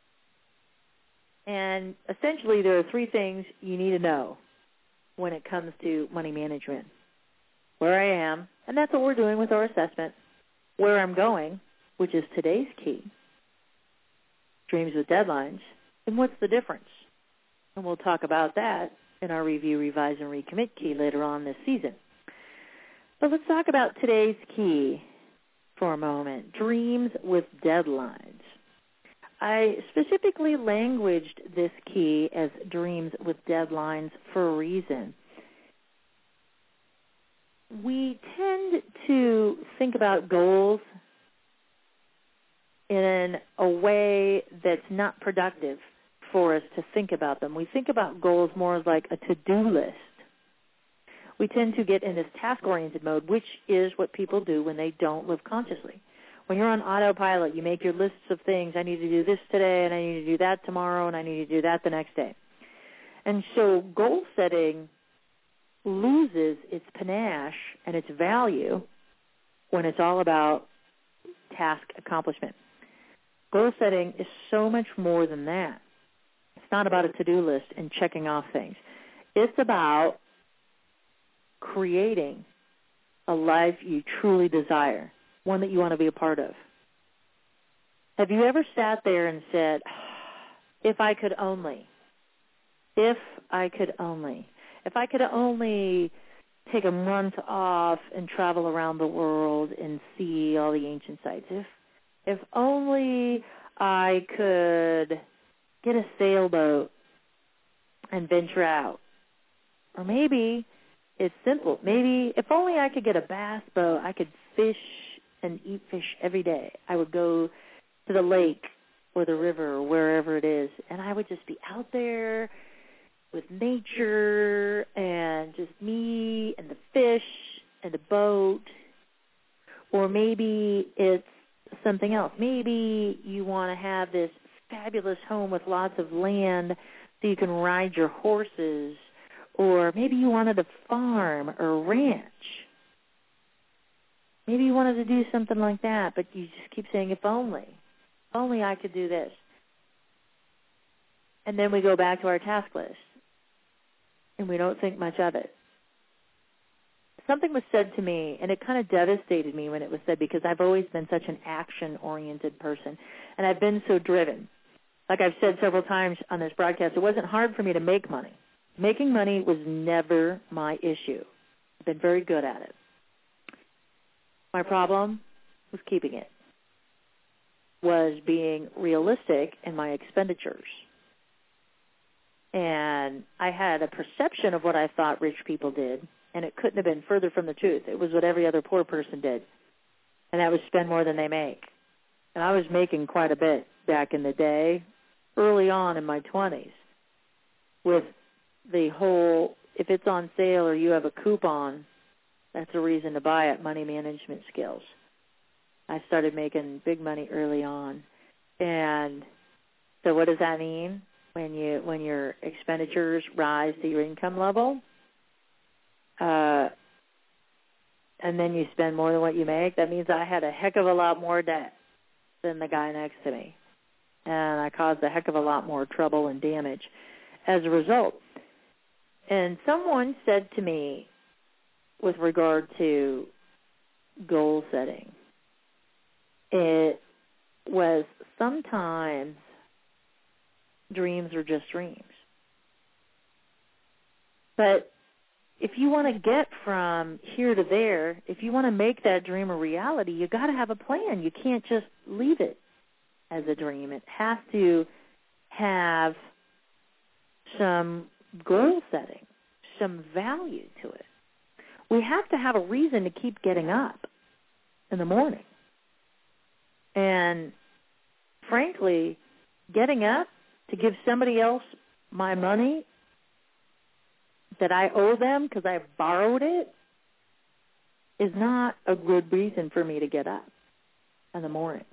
And essentially there are 3 things you need to know when it comes to money management. Where I am, and that's what we're doing with our assessment. Where I'm going, which is today's key, Dreams with Deadlines, and what's the difference? And we'll talk about that in our Review, Revise, and Recommit key later on this season. But let's talk about today's key for a moment, Dreams with Deadlines. I specifically languaged this key as Dreams with Deadlines for a reason. we tend to think about goals in a way that's not productive for us to think about them. We think about goals more as like a to-do list. We tend to get in this task-oriented mode, which is what people do when they don't live consciously. When you're on autopilot, you make your lists of things. I need to do this today, and I need to do that tomorrow, and I need to do that the next day. And so goal setting loses its panache and its value when it's all about task accomplishment. Goal setting is so much more than that. It's not about a to-do list and checking off things. It's about creating a life you truly desire, one that you want to be a part of. Have you ever sat there and said, if I could only take a month off and travel around the world and see all the ancient sites, if only I could get a sailboat and venture out. Or maybe it's simple. Maybe if only I could get a bass boat, I could fish and eat fish every day. I would go to the lake or the river or wherever it is, and I would just be out there with nature and just me and the fish and the boat. Or maybe it's something else. Maybe you want to have this fabulous home with lots of land so you can ride your horses. Or maybe you wanted a farm or a ranch. Maybe you wanted to do something like that, but you just keep saying, if only I could do this. And then we go back to our task list, and we don't think much of it. Something was said to me, and it kind of devastated me when it was said, because I've always been such an action-oriented person, and I've been so driven. Like I've said several times on this broadcast, it wasn't hard for me to make money. Making money was never my issue. I've been very good at it. My problem was keeping it, was being realistic in my expenditures. And I had a perception of what I thought rich people did, and it couldn't have been further from the truth. It was what every other poor person did, and that was spend more than they make. And I was making quite a bit back in the day, early on in my 20s, with the whole, if it's on sale or you have a coupon, that's a reason to buy it, money management skills. I started making big money early on. And so what does that mean? When your expenditures rise to your income level, and then you spend more than what you make, that means I had a heck of a lot more debt than the guy next to me. And I caused a heck of a lot more trouble and damage as a result. And someone said to me, with regard to goal setting, it was sometimes dreams are just dreams. But if you want to get from here to there, if you want to make that dream a reality, you got to have a plan. You can't just leave it as a dream. It has to have some goal setting, some value to it. We have to have a reason to keep getting up in the morning. And frankly, getting up to give somebody else my money that I owe them because I borrowed it is not a good reason for me to get up in the morning.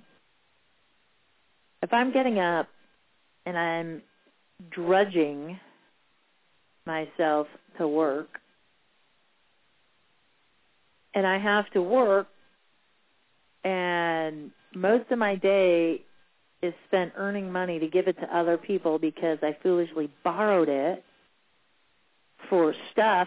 If I'm getting up and I'm drudging myself to work, and I have to work, and most of my day is spent earning money to give it to other people because I foolishly borrowed it for stuff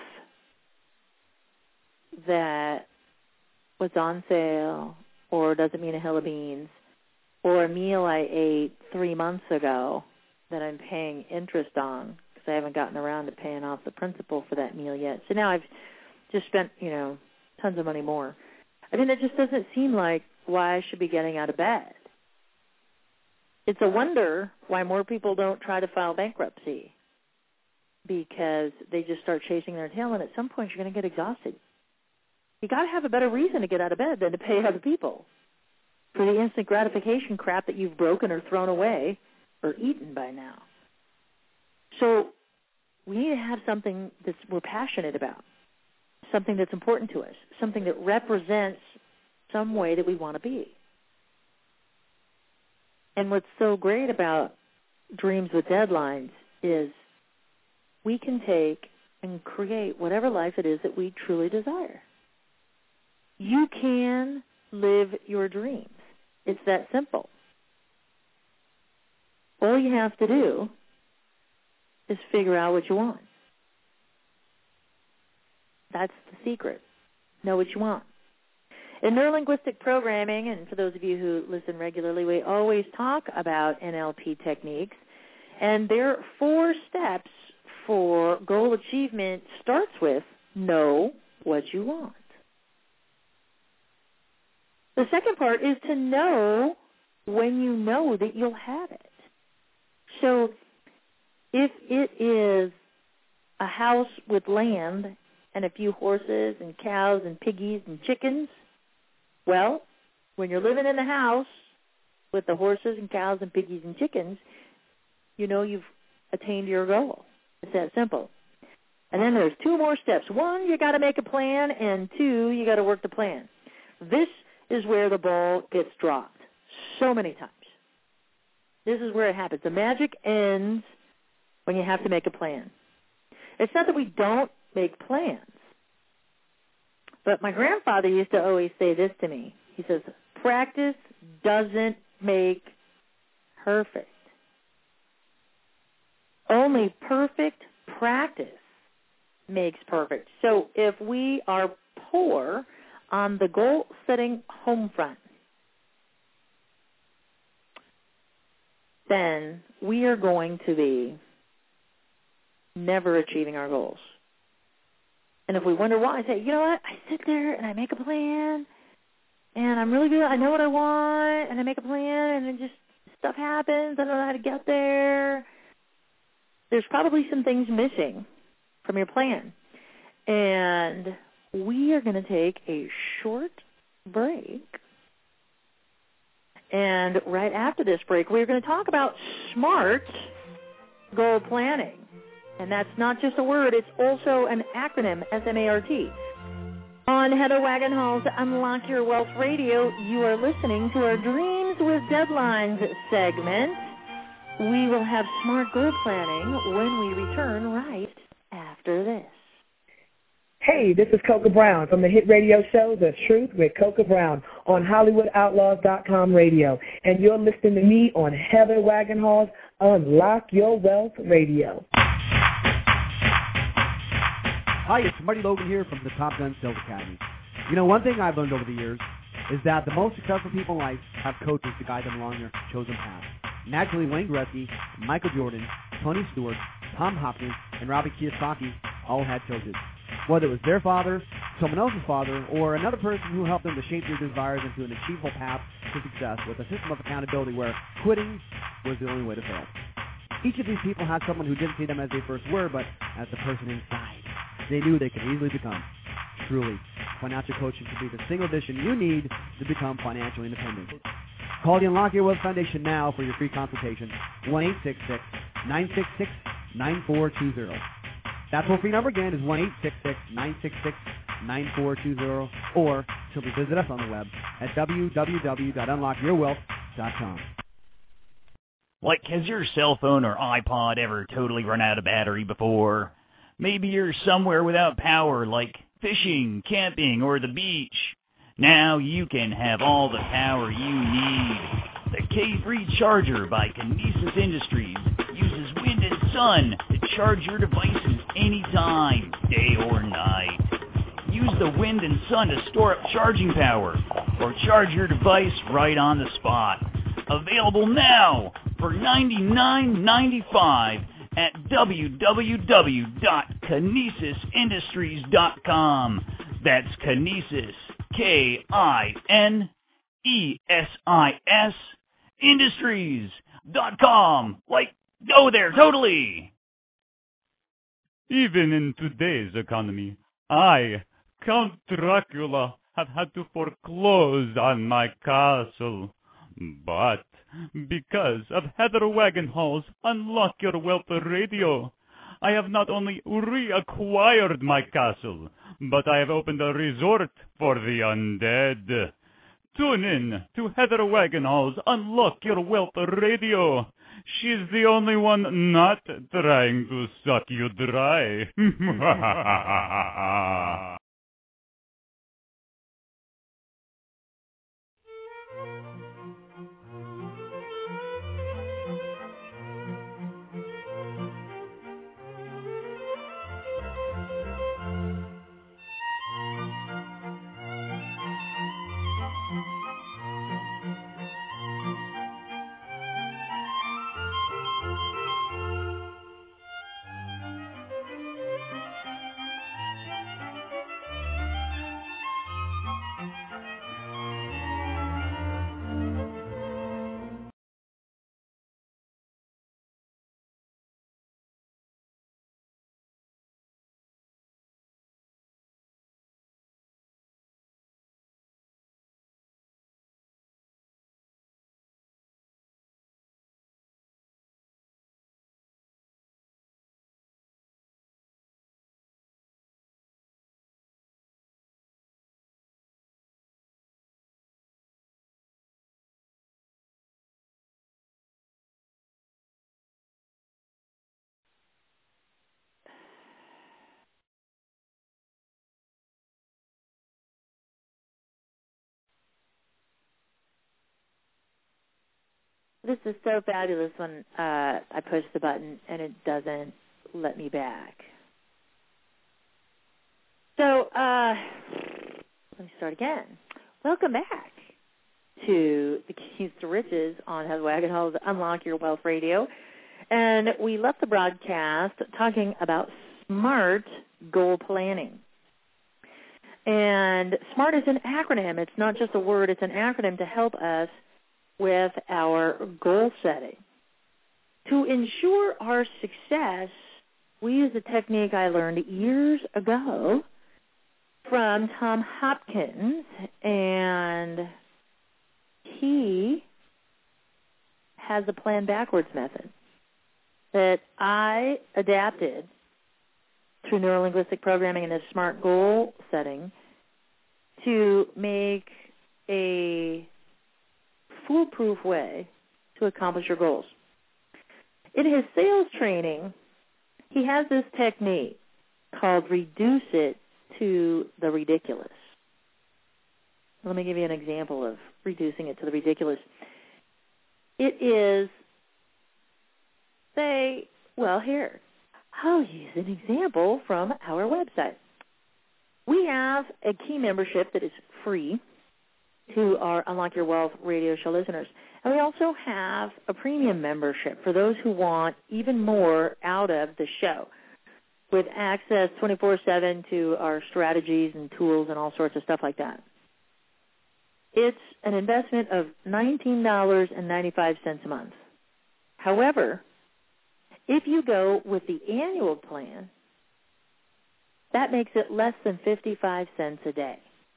that was on sale or doesn't mean a hill of beans, or a meal I ate 3 months ago that I'm paying interest on because I haven't gotten around to paying off the principal for that meal yet. So now I've just spent, tons of money more. I mean, it just doesn't seem like why I should be getting out of bed. It's a wonder why more people don't try to file bankruptcy, because they just start chasing their tail, and at some point you're going to get exhausted. You got to have a better reason to get out of bed than to pay other people for the instant gratification crap that you've broken or thrown away or eaten by now. So we need to have something that we're passionate about, something that's important to us, something that represents some way that we want to be. And what's so great about Dreams with Deadlines is we can take and create whatever life it is that we truly desire. You can live your dreams. It's that simple. All you have to do is figure out what you want. That's the secret. Know what you want. In neurolinguistic programming, and for those of you who listen regularly, we always talk about NLP techniques, and their 4 steps for goal achievement starts with know what you want. The second part is to know when you know that you'll have it. So if it is a house with land and a few horses and cows and piggies and chickens, well, when you're living in the house with the horses and cows and piggies and chickens, you know you've attained your goal. It's that simple. And then there's 2 more steps. 1, you got to make a plan, and 2, you got to work the plan. This is where the ball gets dropped so many times. This is where it happens. The magic ends when you have to make a plan. It's not that we don't make plans, but my grandfather used to always say this to me. He says, practice doesn't make perfect. Only perfect practice makes perfect. So if we are poor on the goal-setting home front, then we are going to be never achieving our goals. And if we wonder why, I say, you know what, I sit there and I make a plan, and I'm really good, I know what I want, and I make a plan, and then just stuff happens, I don't know how to get there. There's probably some things missing from your plan. And we are going to take a short break. And right after this break, we're going to talk about SMART goal planning. And that's not just a word, it's also an acronym, SMART. On Heather Wagenhall's Unlock Your Wealth Radio, you are listening to our Dreams with Deadlines segment. We will have SMART goal planning when we return right after this. Hey, this is Coca Brown from the hit radio show, The Truth with Coca Brown on HollywoodOutlaws.com radio. And you're listening to me on Heather Wagenhall's Unlock Your Wealth Radio. Hi, it's Marty Logan here from the Top Gun Sales Academy. You know, one thing I've learned over the years is that the most successful people in life have coaches to guide them along their chosen path. Naturally, Wayne Gretzky, Michael Jordan, Tony Stewart, Tom Hopkins, and Robert Kiyosaki all had coaches. Whether it was their father, someone else's father, or another person who helped them to shape their desires into an achievable path to success with a system of accountability where quitting was the only way to fail. Each of these people had someone who didn't see them as they first were, but as the person inside they knew they could easily become. Truly, financial coaching could be the single addition you need to become financially independent. Call the Unlock Your Wealth Foundation now for your free consultation, 1-866-966-9420. That toll-free number again is 1-866-966-9420, or simply visit us on the web at www.unlockyourwealth.com. Like, has your cell phone or iPod ever totally run out of battery before? Maybe you're somewhere without power, like fishing, camping, or the beach. Now you can have all the power you need. The K-Free Charger by Kinesis Industries uses wind and sun to charge your devices anytime, day or night. Use the wind and sun to store up charging power, or charge your device right on the spot. Available now for $99.95 at www.kinesisindustries.com. That's Kinesis, K-I-N-E-S-I-S, Industries.com. Like, go there, totally. Even in today's economy, I Count Dracula have had to foreclose on my castle. But because of Heather Wagenhall's Unlock Your Wealth radio, I have not only reacquired my castle, but I have opened a resort for the undead. Tune in to Heather Wagenhall's Unlock Your Wealth radio. She's the only one not trying to suck you dry. This is so fabulous when I push the button and it doesn't let me back. So let me start again. Welcome back to the Keys to Riches on Heather Wagenhall's Unlock Your Wealth Radio. And we left the broadcast talking about SMART goal planning. And SMART is an acronym. It's not just a word. It's an acronym to help us with our goal setting. To ensure our success, we use a technique I learned years ago from Tom Hopkins, and he has a plan backwards method that I adapted through neurolinguistic programming and a SMART goal setting to make a foolproof way to accomplish your goals. In his sales training, he has this technique called reduce it to the ridiculous. Let me give you an example of reducing it to the ridiculous. It is, say, well, here, I'll use an example from our website. We have a key membership that is free to our Unlock Your Wealth radio show listeners. And we also have a premium membership for those who want even more out of the show, with access 24/7 to our strategies and tools and all sorts of stuff like that. It's an investment of $19.95 a month. However, if you go with the annual plan, that makes it less than 55 cents a day.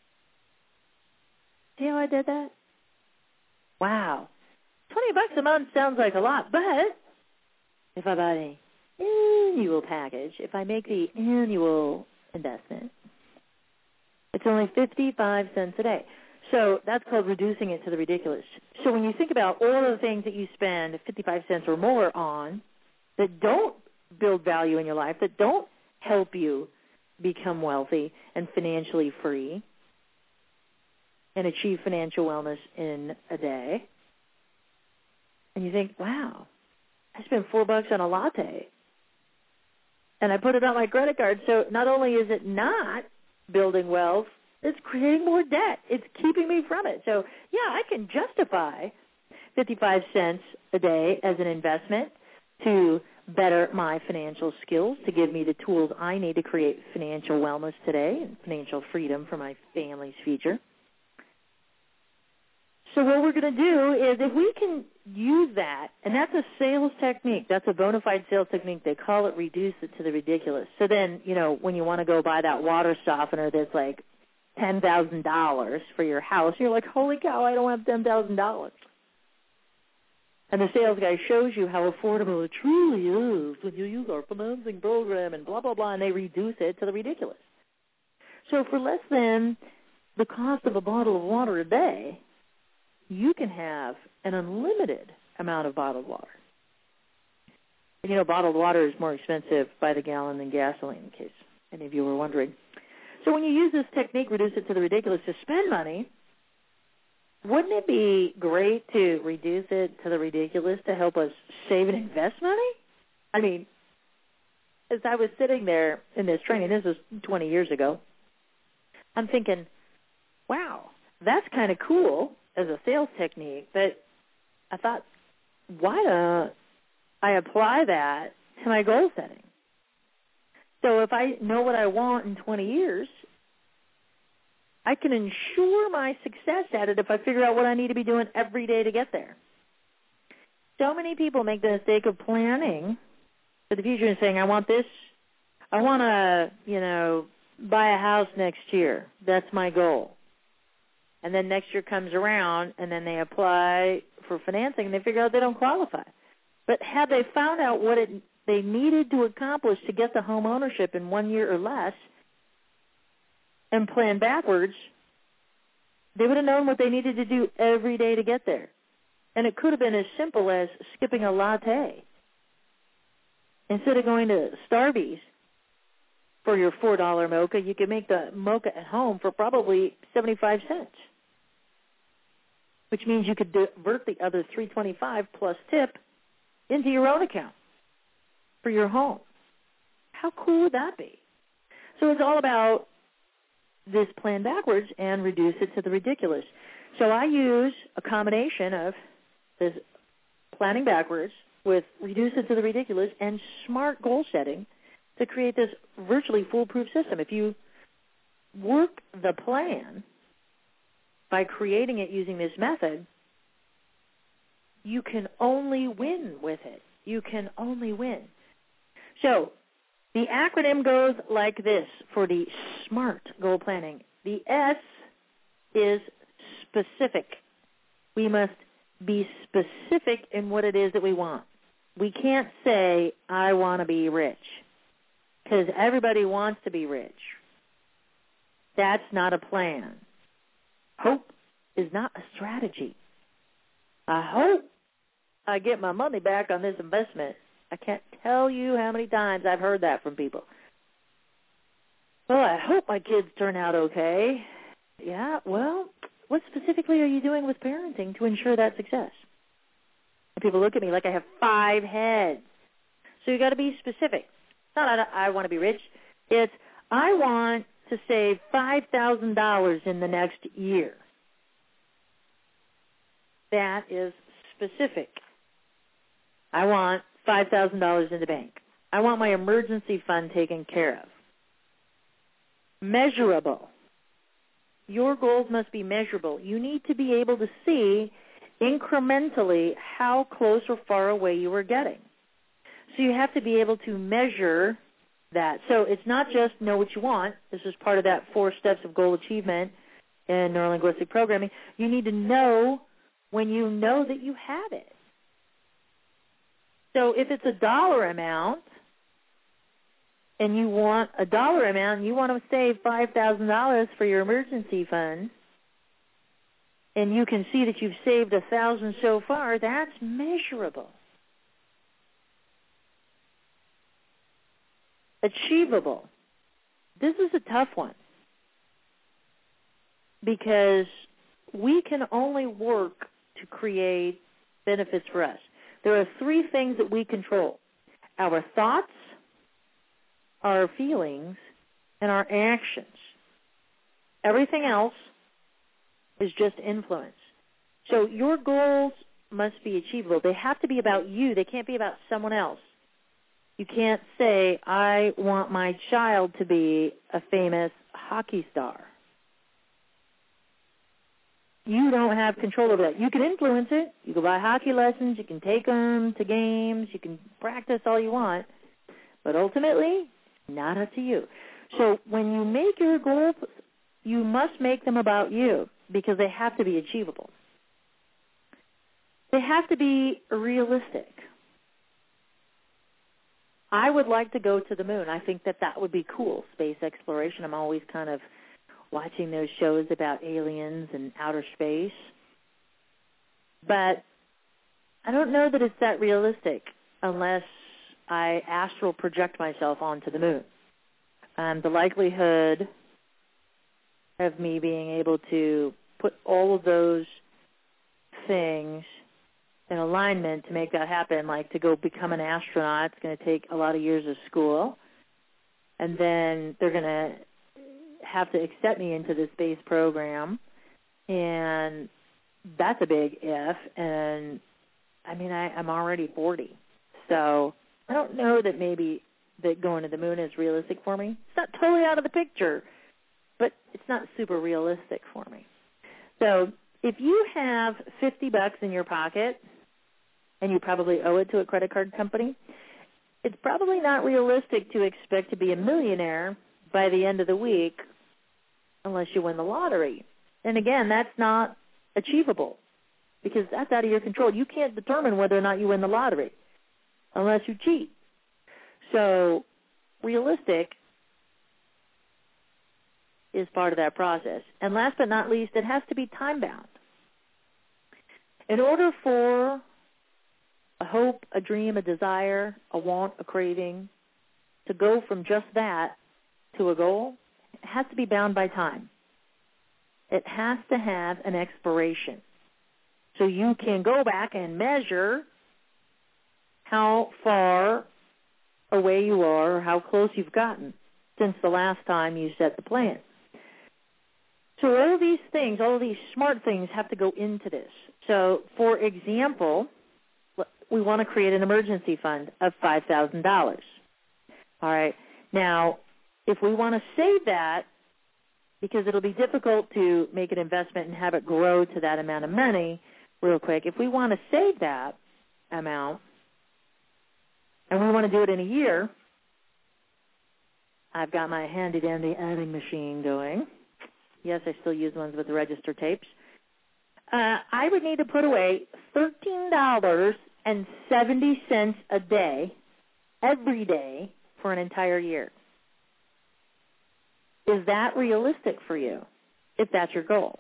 See how I did that? Wow. $20 a month sounds like a lot, but if I buy the annual package, if I make the annual investment, it's only 55 cents a day. So that's called reducing it to the ridiculous. So when you think about all of the things that you spend 55 cents or more on that don't build value in your life, that don't help you become wealthy and financially free and achieve financial wellness in a day, and you think, wow, I spent $4 on a latte, and I put it on my credit card. So not only is it not building wealth, it's creating more debt. It's keeping me from it. So, yeah, I can justify 55 cents a day as an investment to better my financial skills, to give me the tools I need to create financial wellness today and financial freedom for my family's future. So what we're going to do is if we can use that, and that's a sales technique. That's a bona fide sales technique. They call it reduce it to the ridiculous. So then, when you want to go buy that water softener that's like $10,000 for your house, you're like, holy cow, I don't have $10,000. And the sales guy shows you how affordable it truly is when you use our financing program and blah, blah, blah, and they reduce it to the ridiculous. So for less than the cost of a bottle of water a day, you can have an unlimited amount of bottled water. And bottled water is more expensive by the gallon than gasoline, in case any of you were wondering. So when you use this technique, reduce it to the ridiculous, to spend money, wouldn't it be great to reduce it to the ridiculous to help us save and invest money? I mean, as I was sitting there in this training, this was 20 years ago, I'm thinking, wow, that's kind of cool as a sales technique, but I thought, why don't I apply that to my goal setting? So if I know what I want in 20 years, I can ensure my success at it if I figure out what I need to be doing every day to get there. So many people make the mistake of planning for the future and saying, I want this, I want to, buy a house next year. That's my goal. And then next year comes around, and then they apply for financing, and they figure out they don't qualify. But had they found out what they needed to accomplish to get the home ownership in 1 year or less and plan backwards, they would have known what they needed to do every day to get there. And it could have been as simple as skipping a latte. Instead of going to Starbucks for your $4 mocha, you could make the mocha at home for probably 75 cents, which means you could divert the other $3.25 plus tip into your own account for your home. How cool would that be? So it's all about this plan backwards and reduce it to the ridiculous. So I use a combination of this planning backwards with reduce it to the ridiculous and smart goal setting to create this virtually foolproof system. If you work the plan by creating it using this method, you can only win with it. You can only win. So the acronym goes like this for the SMART goal planning. The S is specific. We must be specific in what it is that we want. We can't say, I want to be rich, because everybody wants to be rich. That's not a plan. Hope is not a strategy. I hope I get my money back on this investment. I can't tell you how many times I've heard that from people. Well, I hope my kids turn out okay. Yeah, well, what specifically are you doing with parenting to ensure that success? And people look at me like I have 5 heads. So you got to be specific. It's not I want to be rich. It's I want to save $5,000 in the next year. That is specific. I want $5,000 in the bank. I want my emergency fund taken care of. Measurable. Your goals must be measurable. You need to be able to see incrementally how close or far away you are getting. So you have to be able to measure that. So it's not just know what you want. This is part of that 4 steps of goal achievement in neurolinguistic programming. You need to know when you know that you have it. So if it's a dollar amount, and you want a dollar amount, and you want to save $5,000 for your emergency fund, and you can see that you've saved $1,000 so far, that's measurable. Achievable. This is a tough one because we can only work to create benefits for us. There are 3 things that we control: our thoughts, our feelings, and our actions. Everything else is just influence. So your goals must be achievable. They have to be about you. They can't be about someone else. You can't say, I want my child to be a famous hockey star. You don't have control over that. You can influence it. You can buy hockey lessons. You can take them to games. You can practice all you want. But ultimately, not up to you. So when you make your goals, you must make them about you because they have to be achievable. They have to be realistic. I would like to go to the moon. I think that would be cool, space exploration. I'm always kind of watching those shows about aliens and outer space. But I don't know that it's that realistic unless I astral project myself onto the moon. The likelihood of me being able to put all of those things in alignment to make that happen, like to go become an astronaut, it's going to take a lot of years of school. And then they're going to have to accept me into the space program. And that's a big if. And, I mean, I'm already 40. So I don't know that maybe that going to the moon is realistic for me. It's not totally out of the picture, but it's not super realistic for me. So if you have $50 in your pocket, and you probably owe it to a credit card company, it's probably not realistic to expect to be a millionaire by the end of the week unless you win the lottery. And again, that's not achievable because that's out of your control. You can't determine whether or not you win the lottery unless you cheat. So realistic is part of that process. And last but not least, it has to be time-bound. In order for a hope, a dream, a desire, a want, a craving, to go from just that to a goal, it has to be bound by time. It has to have an expiration. So you can go back and measure how far away you are or how close you've gotten since the last time you set the plan. So all of these things, all of these smart things have to go into this. So, for example, we want to create an emergency fund of $5,000. All right. Now, if we want to save that, because it'll be difficult to make an investment and have it grow to that amount of money real quick, if we want to save that amount and we want to do it in a year, I've got my handy-dandy adding machine going. Yes, I still use ones with the register tapes. I would need to put away $13.70 a day, every day, for an entire year. Is that realistic for you, if that's your goal?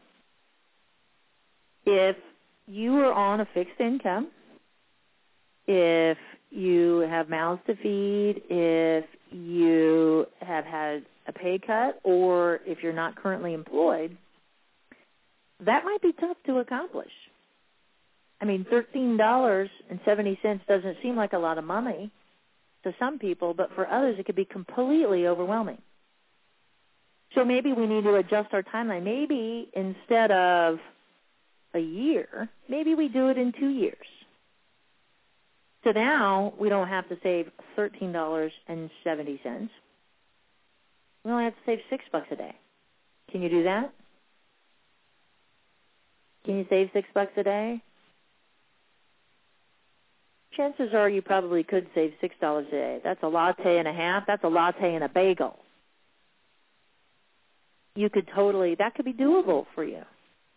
If you are on a fixed income, if you have mouths to feed, if you have had a pay cut, or if you're not currently employed, that might be tough to accomplish. I mean, $13.70 doesn't seem like a lot of money to some people, but for others it could be completely overwhelming. So maybe we need to adjust our timeline. Maybe instead of a year, maybe we do it in 2 years. So now we don't have to save $13.70. We only have to save $6 a day. Can you do that? Can you save $6 a day? Chances are you probably could save $6 a day. That's a latte and a half. That's a latte and a bagel. You could that could be doable for you.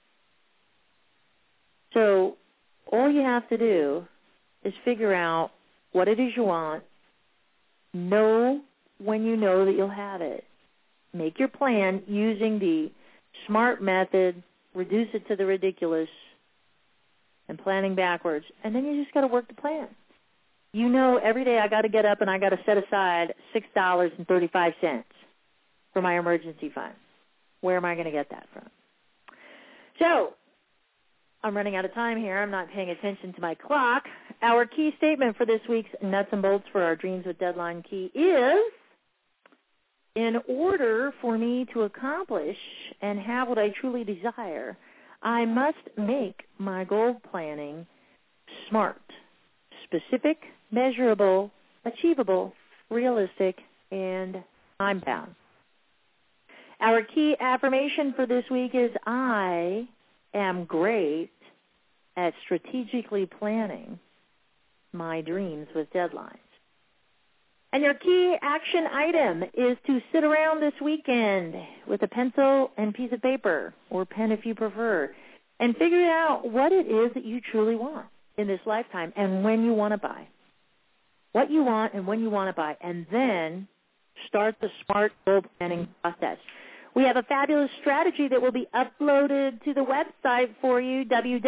So all you have to do is figure out what it is you want, know when you know that you'll have it. Make your plan using the SMART method, reduce it to the ridiculous, and planning backwards. And then you just got to work the plan. You know every day I got to get up and I got to set aside $6.35 for my emergency fund. Where am I going to get that from? So, I'm running out of time here. I'm not paying attention to my clock. Our key statement for this week's Nuts and Bolts for our Dreams with Deadline Key is, in order for me to accomplish and have what I truly desire, I must make my goal planning SMART, specific, measurable, achievable, realistic, and time-bound. Our key affirmation for this week is, I am great at strategically planning my dreams with deadlines. And your key action item is to sit around this weekend with a pencil and piece of paper, or pen if you prefer, and figure out what it is that you truly want in this lifetime and when you want to buy. What you want and when you want to buy, and then start the SMART goal planning process. We have a fabulous strategy that will be uploaded to the website for you,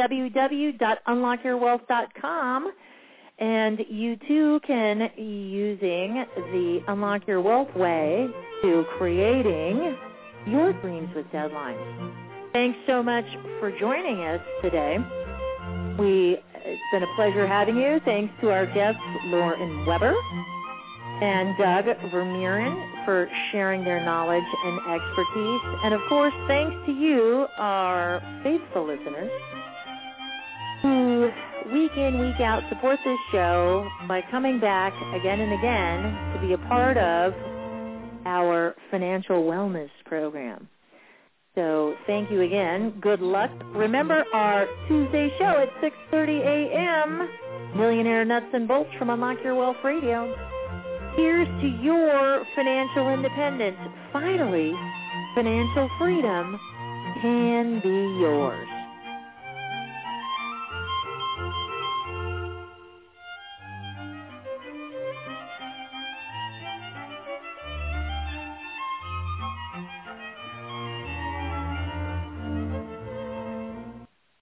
www.unlockyourwealth.com. And you too can, using the Unlock Your Wealth way, to creating your dreams with deadlines. Thanks so much for joining us today. It's been a pleasure having you. Thanks to our guests, Lauren Weber and Doug Vermeeren, for sharing their knowledge and expertise. And, of course, thanks to you, our faithful listeners, who week in, week out support this show by coming back again and again to be a part of our financial wellness program. So thank you again. Good luck. Remember our Tuesday show at 6:30 a.m., Millionaire Nuts and Bolts from Unlock Your Wealth Radio. Here's to your financial independence. Finally, financial freedom can be yours.